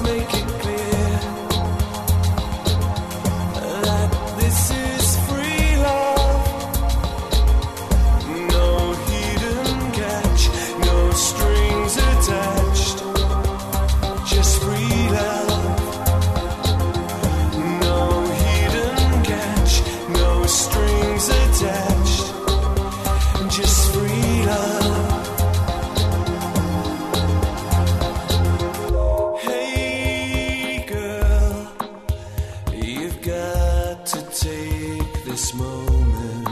make it clear that this is free love. No hidden catch, no strings attached. Just free love. No hidden catch, no strings attached. Just free love. Hey girl, you've got to take this moment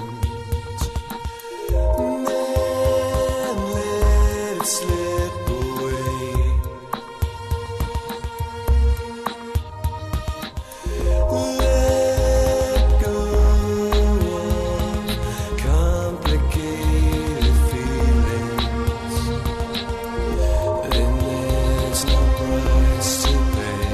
and then let it slip away. Let go of complicated feelings. Then there's no price to pay.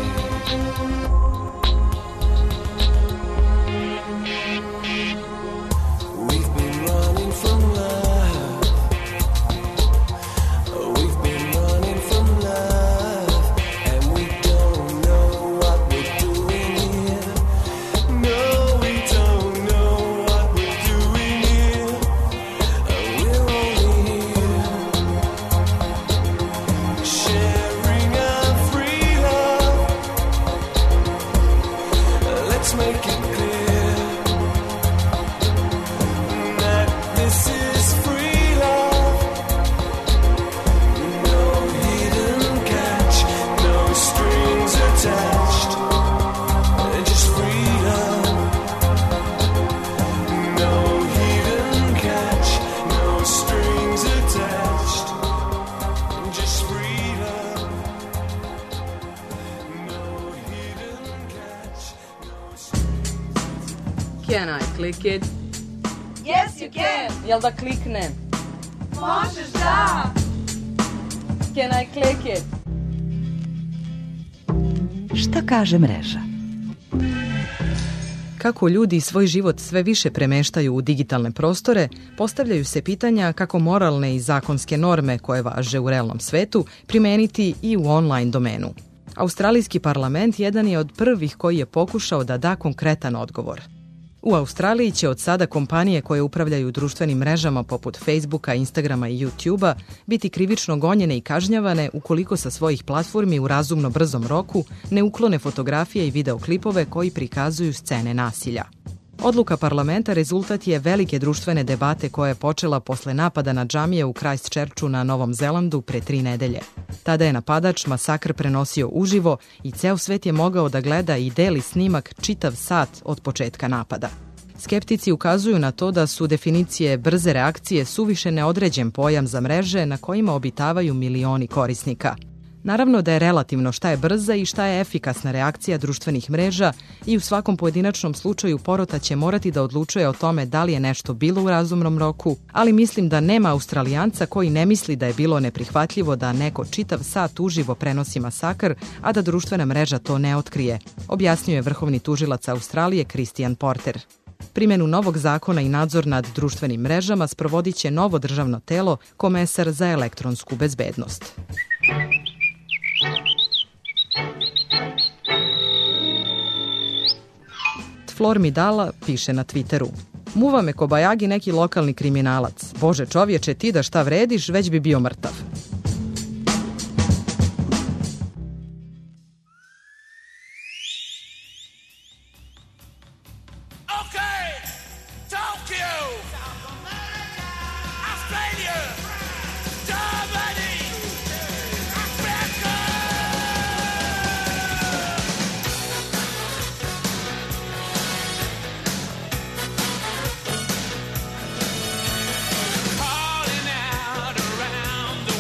We've been running from love. We've been running from love, and we don't know what we're doing here. No, we don't know what we're doing here. We're only here sharing our free love. Let's make it clear that this is free love. No hidden catch, no strings attached. Just free love. No hidden catch, no strings attached. Just free love. No hidden catch, no strings. Can I click it? Yes, you can. Jel da kliknem? Možeš da. Can I click it? Šta kaže mreža? Kako ljudi svoj život sve više premeštaju u digitalne prostore, postavljaju se pitanja kako moralne i zakonske norme koje važe u realnom svetu primeniti i u online domenu. Australijski parlament jedan je od prvih koji je pokušao da da konkretan odgovor. U Australiji će od sada kompanije koje upravljaju društvenim mrežama poput Facebooka, Instagrama i YouTubea biti krivično gonjene i kažnjavane ukoliko sa svojih platformi u razumno brzom roku ne uklone fotografije i videoklipove koji prikazuju scene nasilja. Odluka parlamenta rezultat je velike društvene debate koja je počela posle napada na džamije u Christchurchu na Novom Zelandu pre tri nedelje. Tada je napadač masakr prenosio uživo i ceo svet je mogao da gleda i deli snimak čitav sat od početka napada. Skeptici ukazuju na to da su definicije brze reakcije suviše neodređen pojam za mreže na kojima obitavaju milioni korisnika. Naravno da je relativno šta je brza i šta je efikasna reakcija društvenih mreža i u svakom pojedinačnom slučaju porota će morati da odlučuje o tome da li je nešto bilo u razumnom roku, ali mislim da nema Australijanca koji ne misli da je bilo neprihvatljivo da neko čitav sat uživo prenosi masakr, a da društvena mreža to ne otkrije, objasnjuje vrhovni tužilac Australije Christian Porter. Primjenu novog zakona i nadzor nad društvenim mrežama sprovodit će novo državno telo Komesar za elektronsku bezbednost. Flor Midala piše na Twitteru: muva me kobajagi neki lokalni kriminalac. Bože čovječe, ti da šta vrediš, već bi bio mrtav. Calling out around the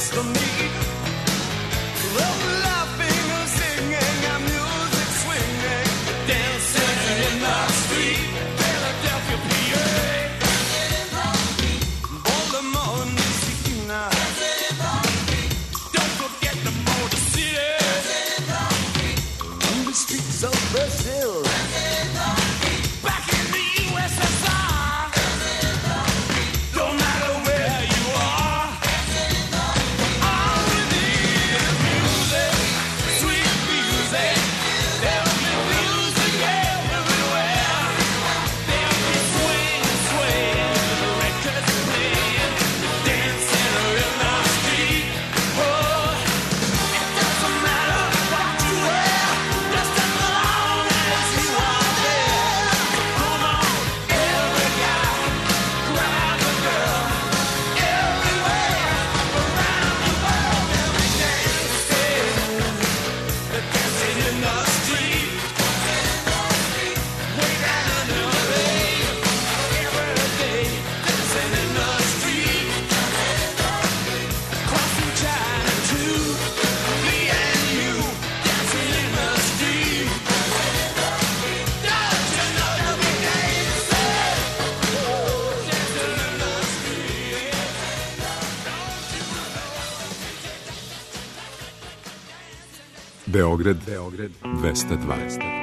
for me. Oh, laughing and singing and music swinging, dancing in the street, Philadelphia, P A. Baltimore, Louisiana. Don't forget the Motor City. On the streets of Brazil. Back in the U S S R. No matter where you are. All we need is music, sweet music. There'll be music everywhere. There'll be swing, swing, the records playing, dancing in the street. Oh, it doesn't matter what you wear, just as long as you are there. So come on, every guy, grab a girl, everywhere, around the world, every day. Dancing in the street, way down in L A. Every day, dancing in the street, crossing China too. Me and you, dancing in the street. Don't you know every day is sad? Dancing in the street. Beograd, Beograd, dvesta dva.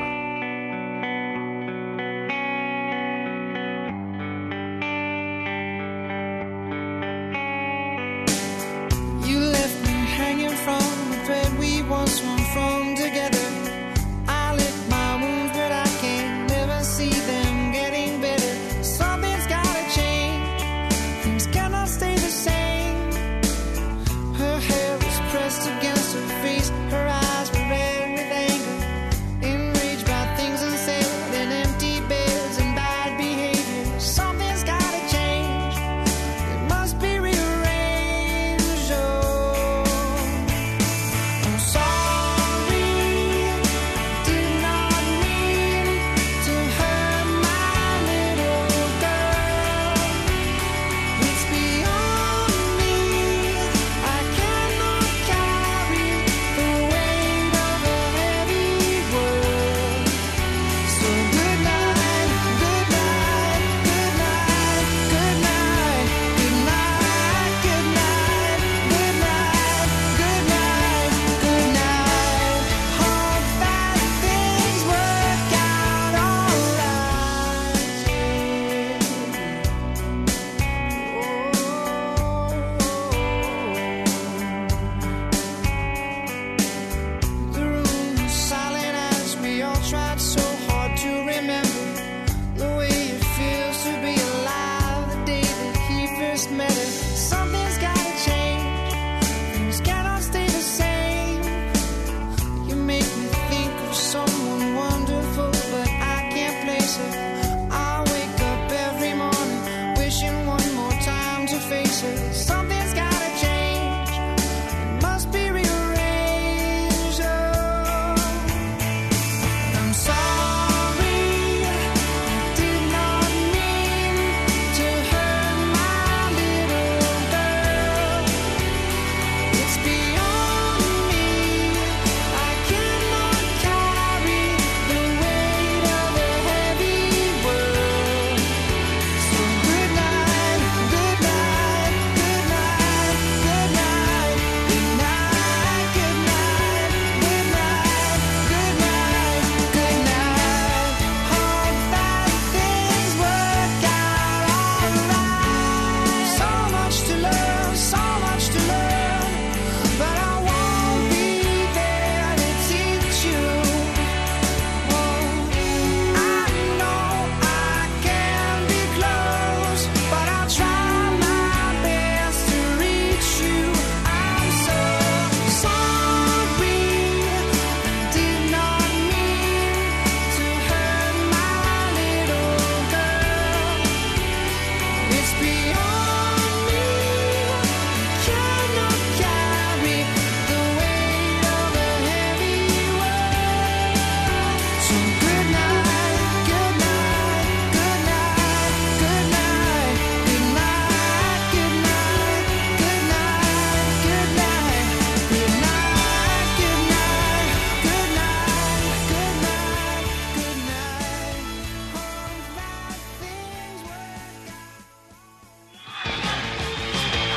You left me hanging from the thread we once swung from together. I lick my wounds, but I can never see them getting better. Something's gotta change. Things cannot stay the same. Her hair was pressed against her face. Her eyes were red with anger. In rage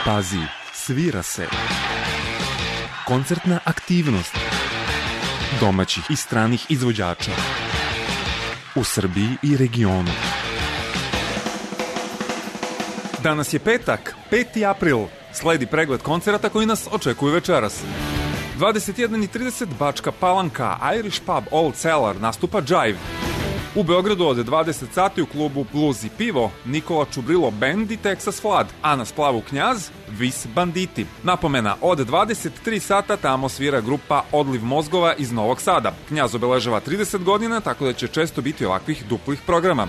Pazi, svira se. Koncertna aktivnost domaćih i stranih izvođača u Srbiji i regionu. Danas je petak, peti april. Sledi pregled koncerata koji nas očekuju večeras. dvadeset jedan i trideset Bačka Palanka, Irish Pub Old Cellar nastupa Jive. U Beogradu od dvadeset sati u klubu Blues i pivo Nikola Čubrilo Band i Texas Flood, a na splavu Knjaz Vis Banditi. Napomena, od dvadeset tri sata tamo svira grupa Odliv mozgova iz Novog Sada. Knjaz obeležava trideset godina, tako da će često biti ovakvih duplih programa.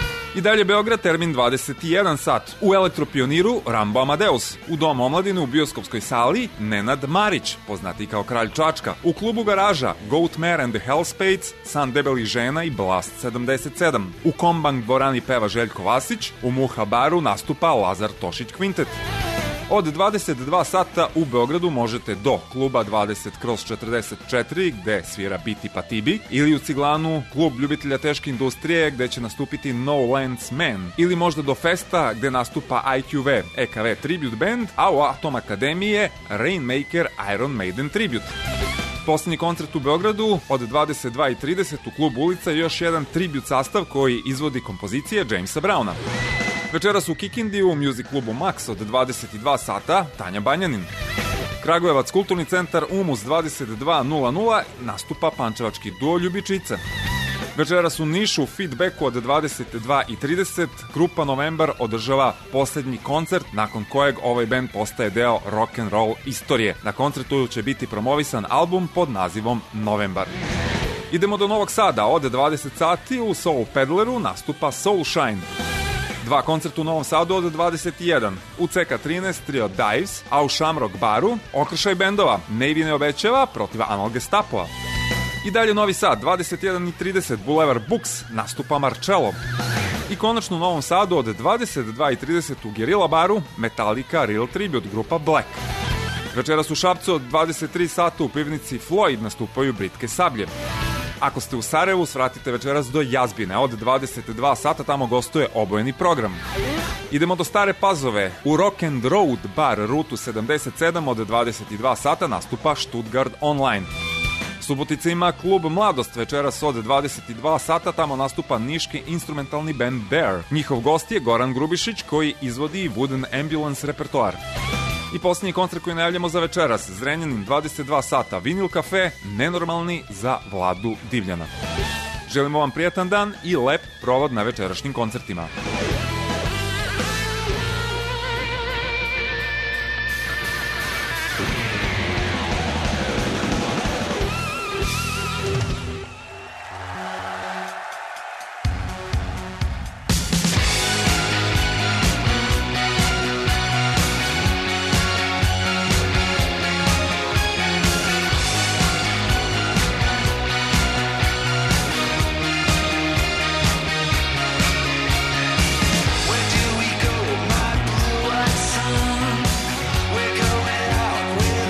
I dalje Beograd, termin dvadeset jedan sat. U Elektropioniru Rambo Amadeus. U Domu omladine u bioskopskoj sali Nenad Marić, poznati kao Kralj Čačka. U klubu Garaža Goatmare and the Hellspades, San Debeli žena i Blast sedamdeset sedam. U Kombank dvorani peva Željko Vasić. U Muha baru nastupa Lazar Tošić Kvintet. Od dvadeset dva sata u Beogradu možete do kluba dvadeset kroz četrdeset četiri gde svira Biti pa Tibi, ili u Ciglanu klub ljubitelja teške industrije gde će nastupiti No Lands Man, ili možda do Festa gde nastupa I Q V, E K V Tribute Band, a u Atom Akademije Rainmaker Iron Maiden Tribute. Poslednji koncert u Beogradu od dvadeset dva i trideset u klubu Ulica je još jedan tribute sastav koji izvodi kompozicije Jamesa Browna. Večeras u Kikindiju u Music klubu Max od dvadeset dva sata Tanja Banjanin. Kragujevac kulturni centar Umus dvadeset dva nula nula nastupa pančevački duo Ljubičice. Večeras u Nišu u Feedbacku od dvadeset dva i trideset grupa Novembar održava poslednji koncert nakon kojeg ovaj band postaje deo rock'n'roll istorije. Na koncertu će biti promovisan album pod nazivom Novembar. Idemo do Novog Sada, od dvadeset sati u Soul Peddleru nastupa Soul Shine. Dva koncerta u Novom Sadu od dvadeset jedan. U C K trinaest trio Dives, a u Shamrock baru okršaj bendova Navy ne obećava protiv Anal Gestapoa. I dalje Novi Sad, dvadeset jedan i trideset Boulevard Books nastupa Marcello. I konačno u Novom Sadu od dvadeset dva i trideset u Guerilla baru Metallica Real Tribute grupa Black. Večeras u Šapcu od dvadeset tri sata u pivnici Floyd nastupaju Britke sablje. Ako ste u Sarajevu, svratite večeras do Jazbine. Od dvadeset dva sata tamo gostuje obojeni program. Idemo do Stare Pazove. U Rock and Road bar Rutu sedamdeset sedam od dvadeset dva sata nastupa Stuttgart Online. Subotica ima klub Mladost večeras od dvadeset dva sata, tamo nastupa niški instrumentalni band Bear. Njihov gost je Goran Grubišić koji izvodi Wooden Ambulance repertoar. I posljednji koncert koji najavljamo za večeras, Zrenjanin dvadeset dva sata, Vinil kafe, Nenormalni za Vladu Divljana. Želimo vam prijatan dan i lep provod na večerašnjim koncertima. We're going out with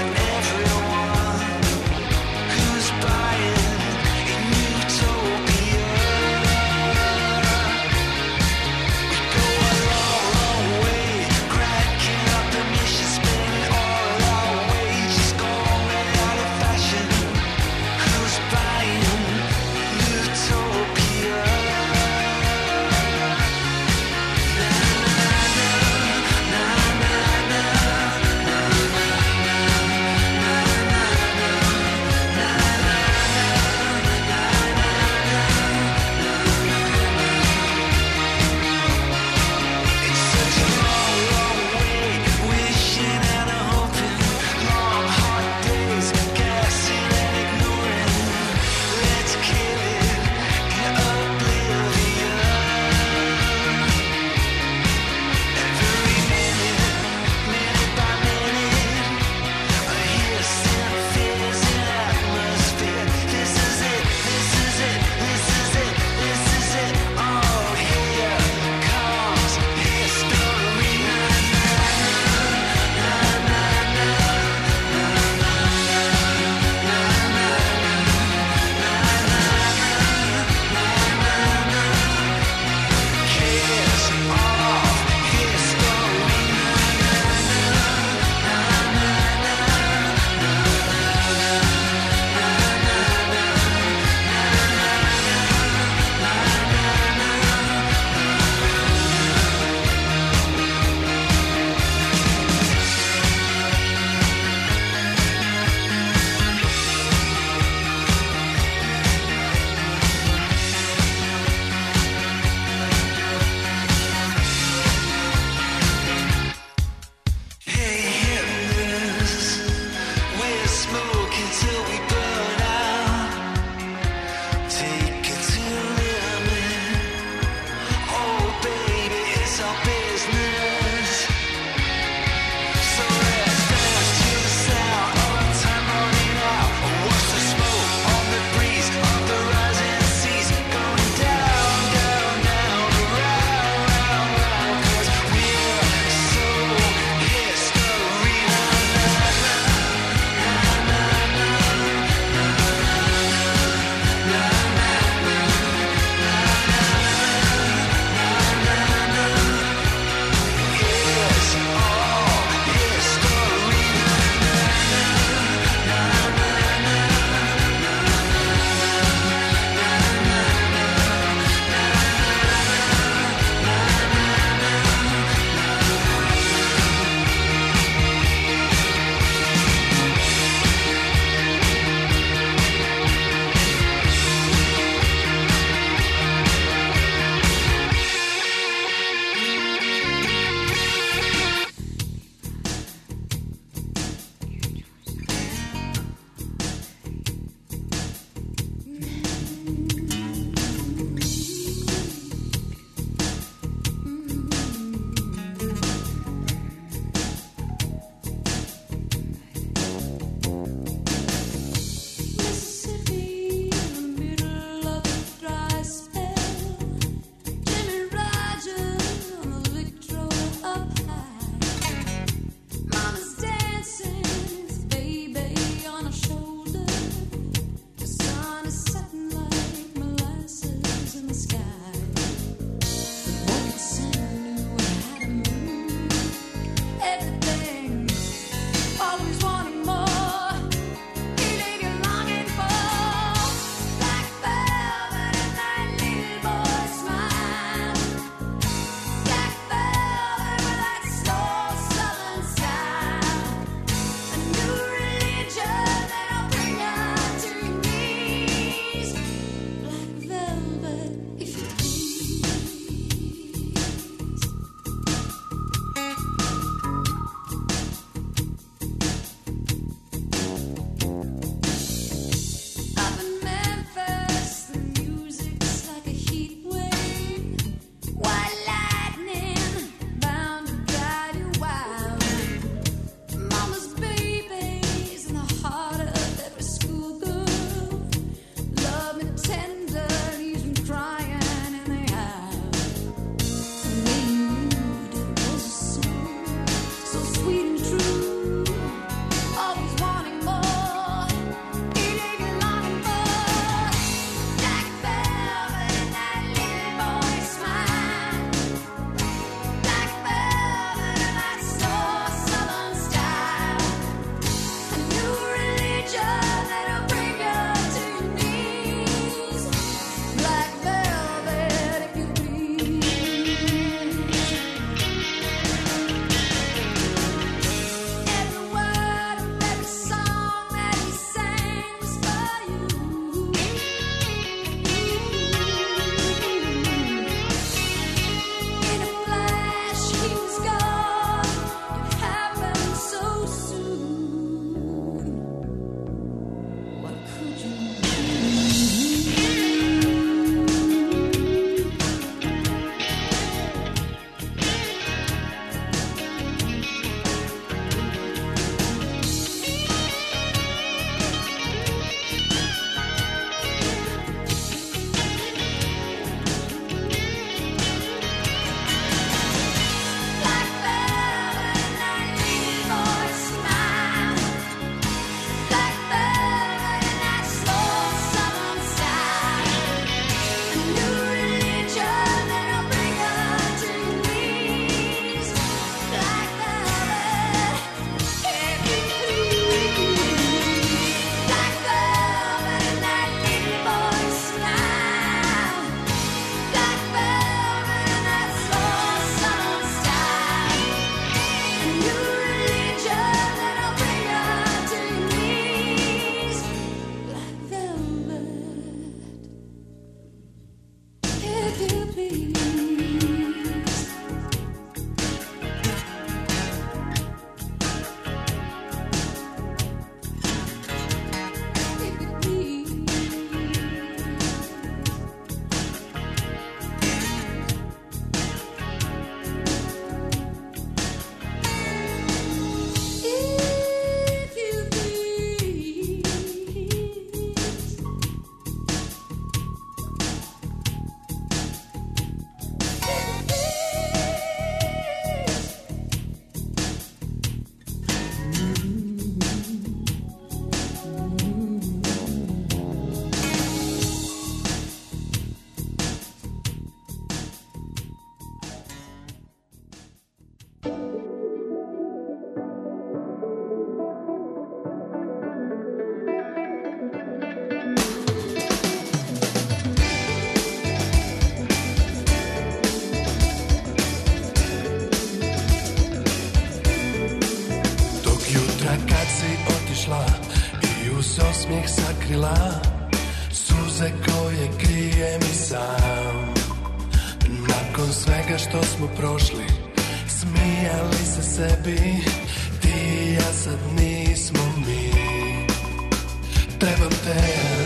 otišla i uz osmijeh sakrila suze koje krijem i sam. Nakon svega što smo prošli, smijali se sebi, ti i ja sad nismo mi. Trebam te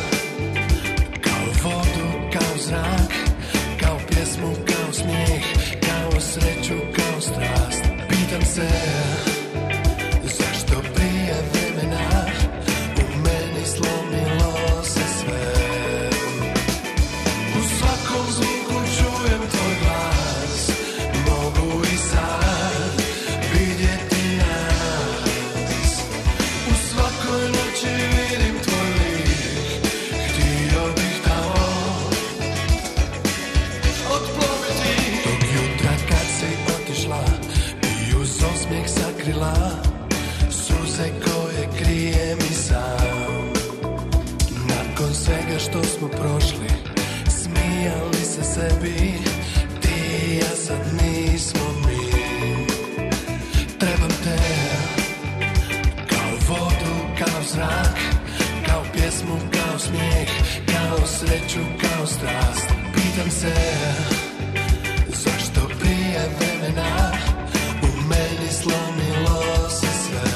kao vodu, kao zrak, kao pjesmu, kao smijeh, kao sreću, kao strast. Pitam se zašto prije vremena u meni slomilo se sve. U svakom zvuku čujem tvoj glas, mogu i sad vidjeti nas. U svakoj noći vidim tvoj lik, htio bih tamo otploviti. Tog jutra kad si otišla i uz osmijeh sakrila suze koje krijem i sam. Nakon svega što smo prošli, smijali se sebi, ti i ja sad nismo mi. Trebam te kao vodu, kao zrak, kao pjesmu, kao smijeh, kao sreću, kao strast. Pitam se zašto prije vremena u meni slomilo se sve.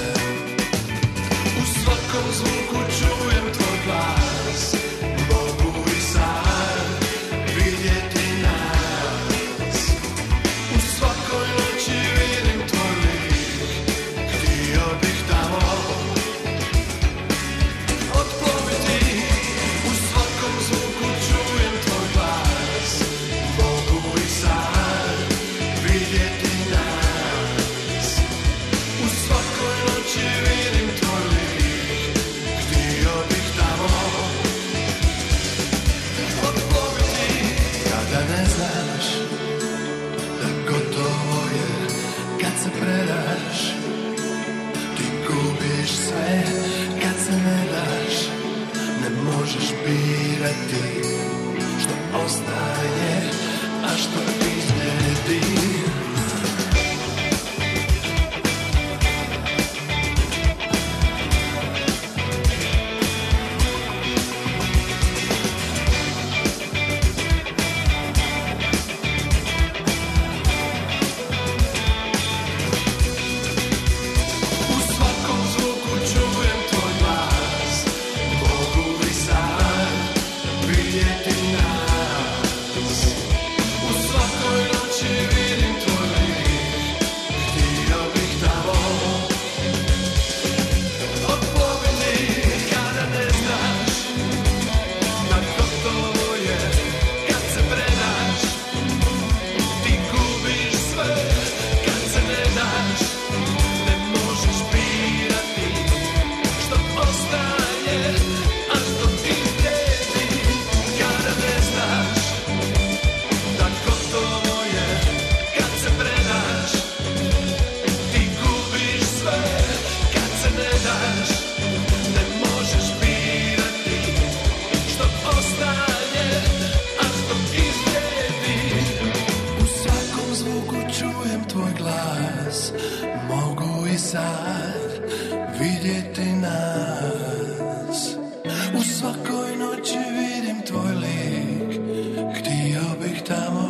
U svakom zvuku čujem tvoj glas, mogu i sad vidjeti nas. U svakoj noći vidim tvoj lik, htio bih tamo otploviti. U svakom zvuku čujem tvoj glas, mogu i sad vidjeti nas. U svakoj noći vidim tvoj lik, htio bih tamo otploviti. Kada ne znaš da gotovo je, kad se predaš, ti gubiš sve. Kad se ne daš, ne možeš birati što ostaje, a što izgledi. U svakom zvuku čujem tvoj glas, mogu i sad vidjeti nas. U svakoj noći vidim tvoj lik, htio bih tamo otploviti. Kada ne znaš da gotovo je, kad se predaš, ti gubiš sve. Kad se ne daš, ne možeš birati što ostaje, a što izgledi. Kada ne znaš da gotovo je, kad se predaš, ti gubiš sve. Kad se ne daš, ne možeš birati što ostaje, a što izgledi. U svakom zvuku čujem tvoj glas, mogu i sad vidjeti nas. U svakoj noći vidim tvoj lik, htio bih tamo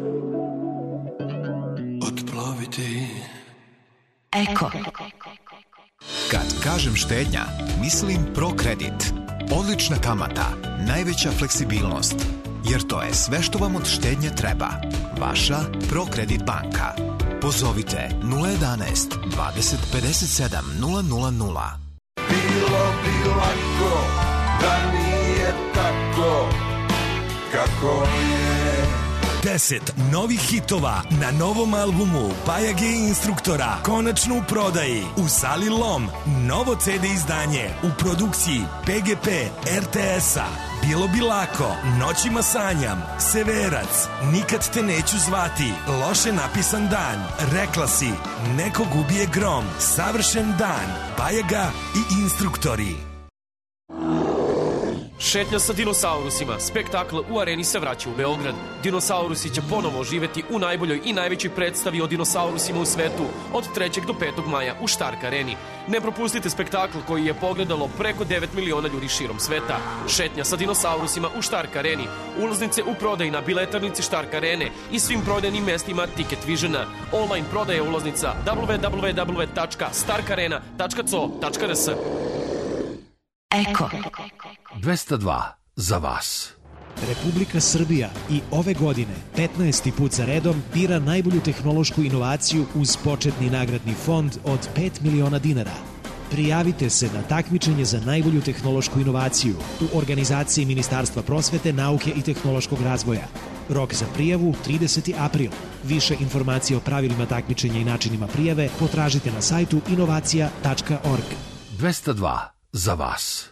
otploviti. Eko. Kad kažem štednja, mislim ProKredit. Odlična kamata, najveća fleksibilnost, jer to je sve što vam od štednje treba. Vaša ProKredit banka. Pozovite nula jedanaest dvadeset pedeset sedam nula nula nula. Bilo bi lako da nije tako kako je. Deset novih hitova na novom albumu Pajage Instruktora konačno u prodaji u sali Lom. Novo ce de izdanje u produkciji pe ge pe er te es-a. Bilo bi lako, Noćima sanjam, Severac, Nikad te neću zvati, Loše napisan dan, Rekla si, Nekog ubije grom, Savršen dan, Pajaga i Instruktori. Šetnja sa dinosaurusima. Spektakl u areni se vraća u Beograd. Dinosaurusi će ponovo živeti u najboljoj i najvećoj predstavi o dinosaurusima u svetu od trećeg do petog maja u Štark areni. Ne propustite spektakl koji je pogledalo preko devet miliona ljudi širom sveta. Šetnja sa dinosaurusima u Štark areni. Ulaznice u prodaji na biletarnici Štark arene i svim prodajnim mestima Ticket Visiona. Online prodaje ulaznica w w w tačka stark arena tačka c o tačka r s. Eko. dvesta dva za vas. Republika Srbija i ove godine petnaesti put za redom bira najbolju tehnološku inovaciju uz početni nagradni fond od pet miliona dinara. Prijavite se na takmičenje za najbolju tehnološku inovaciju u organizaciji Ministarstva prosvete, nauke i tehnološkog razvoja. Rok za prijavu trideseti april. Više informacije o pravilima takmičenja i načinima prijave potražite na sajtu inovacija tačka org. dvesta dva za vas.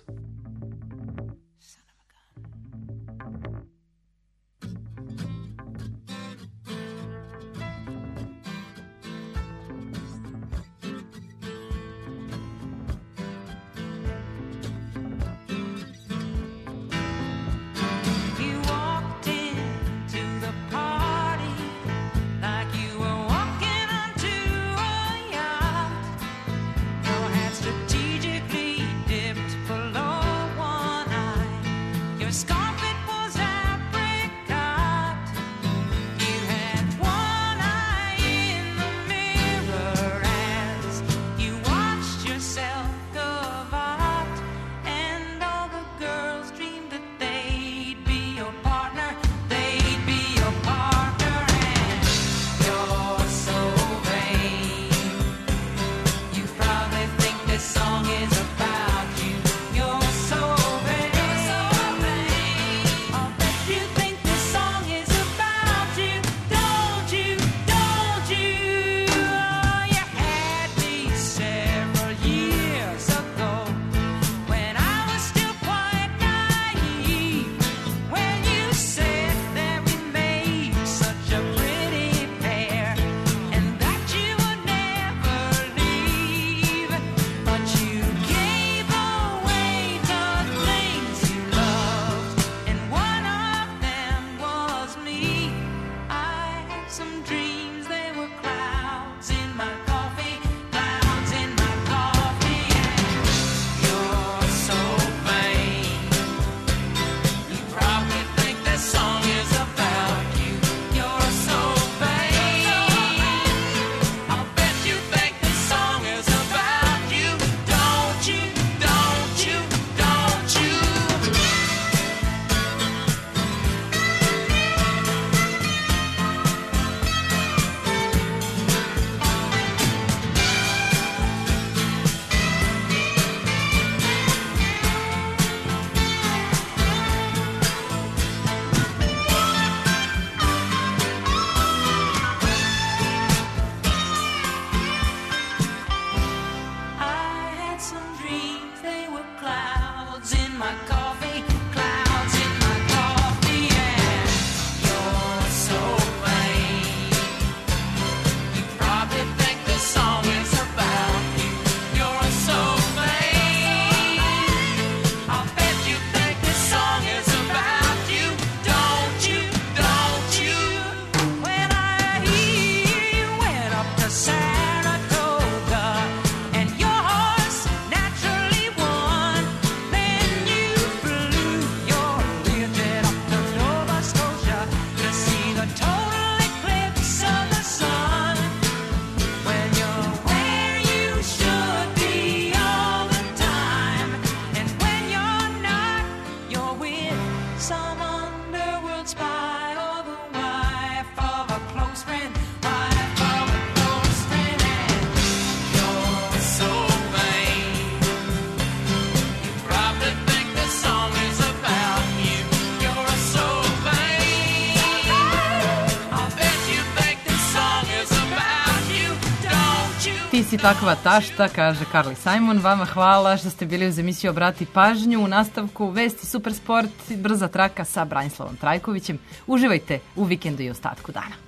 Ti si takva tašta, kaže Carly Simon. Vama hvala što ste bili uz emisiju Obrati pažnju. U nastavku vesti, super sport, brza traka sa Branislavom Trajkovićem. Uživajte u vikendu i ostatku dana.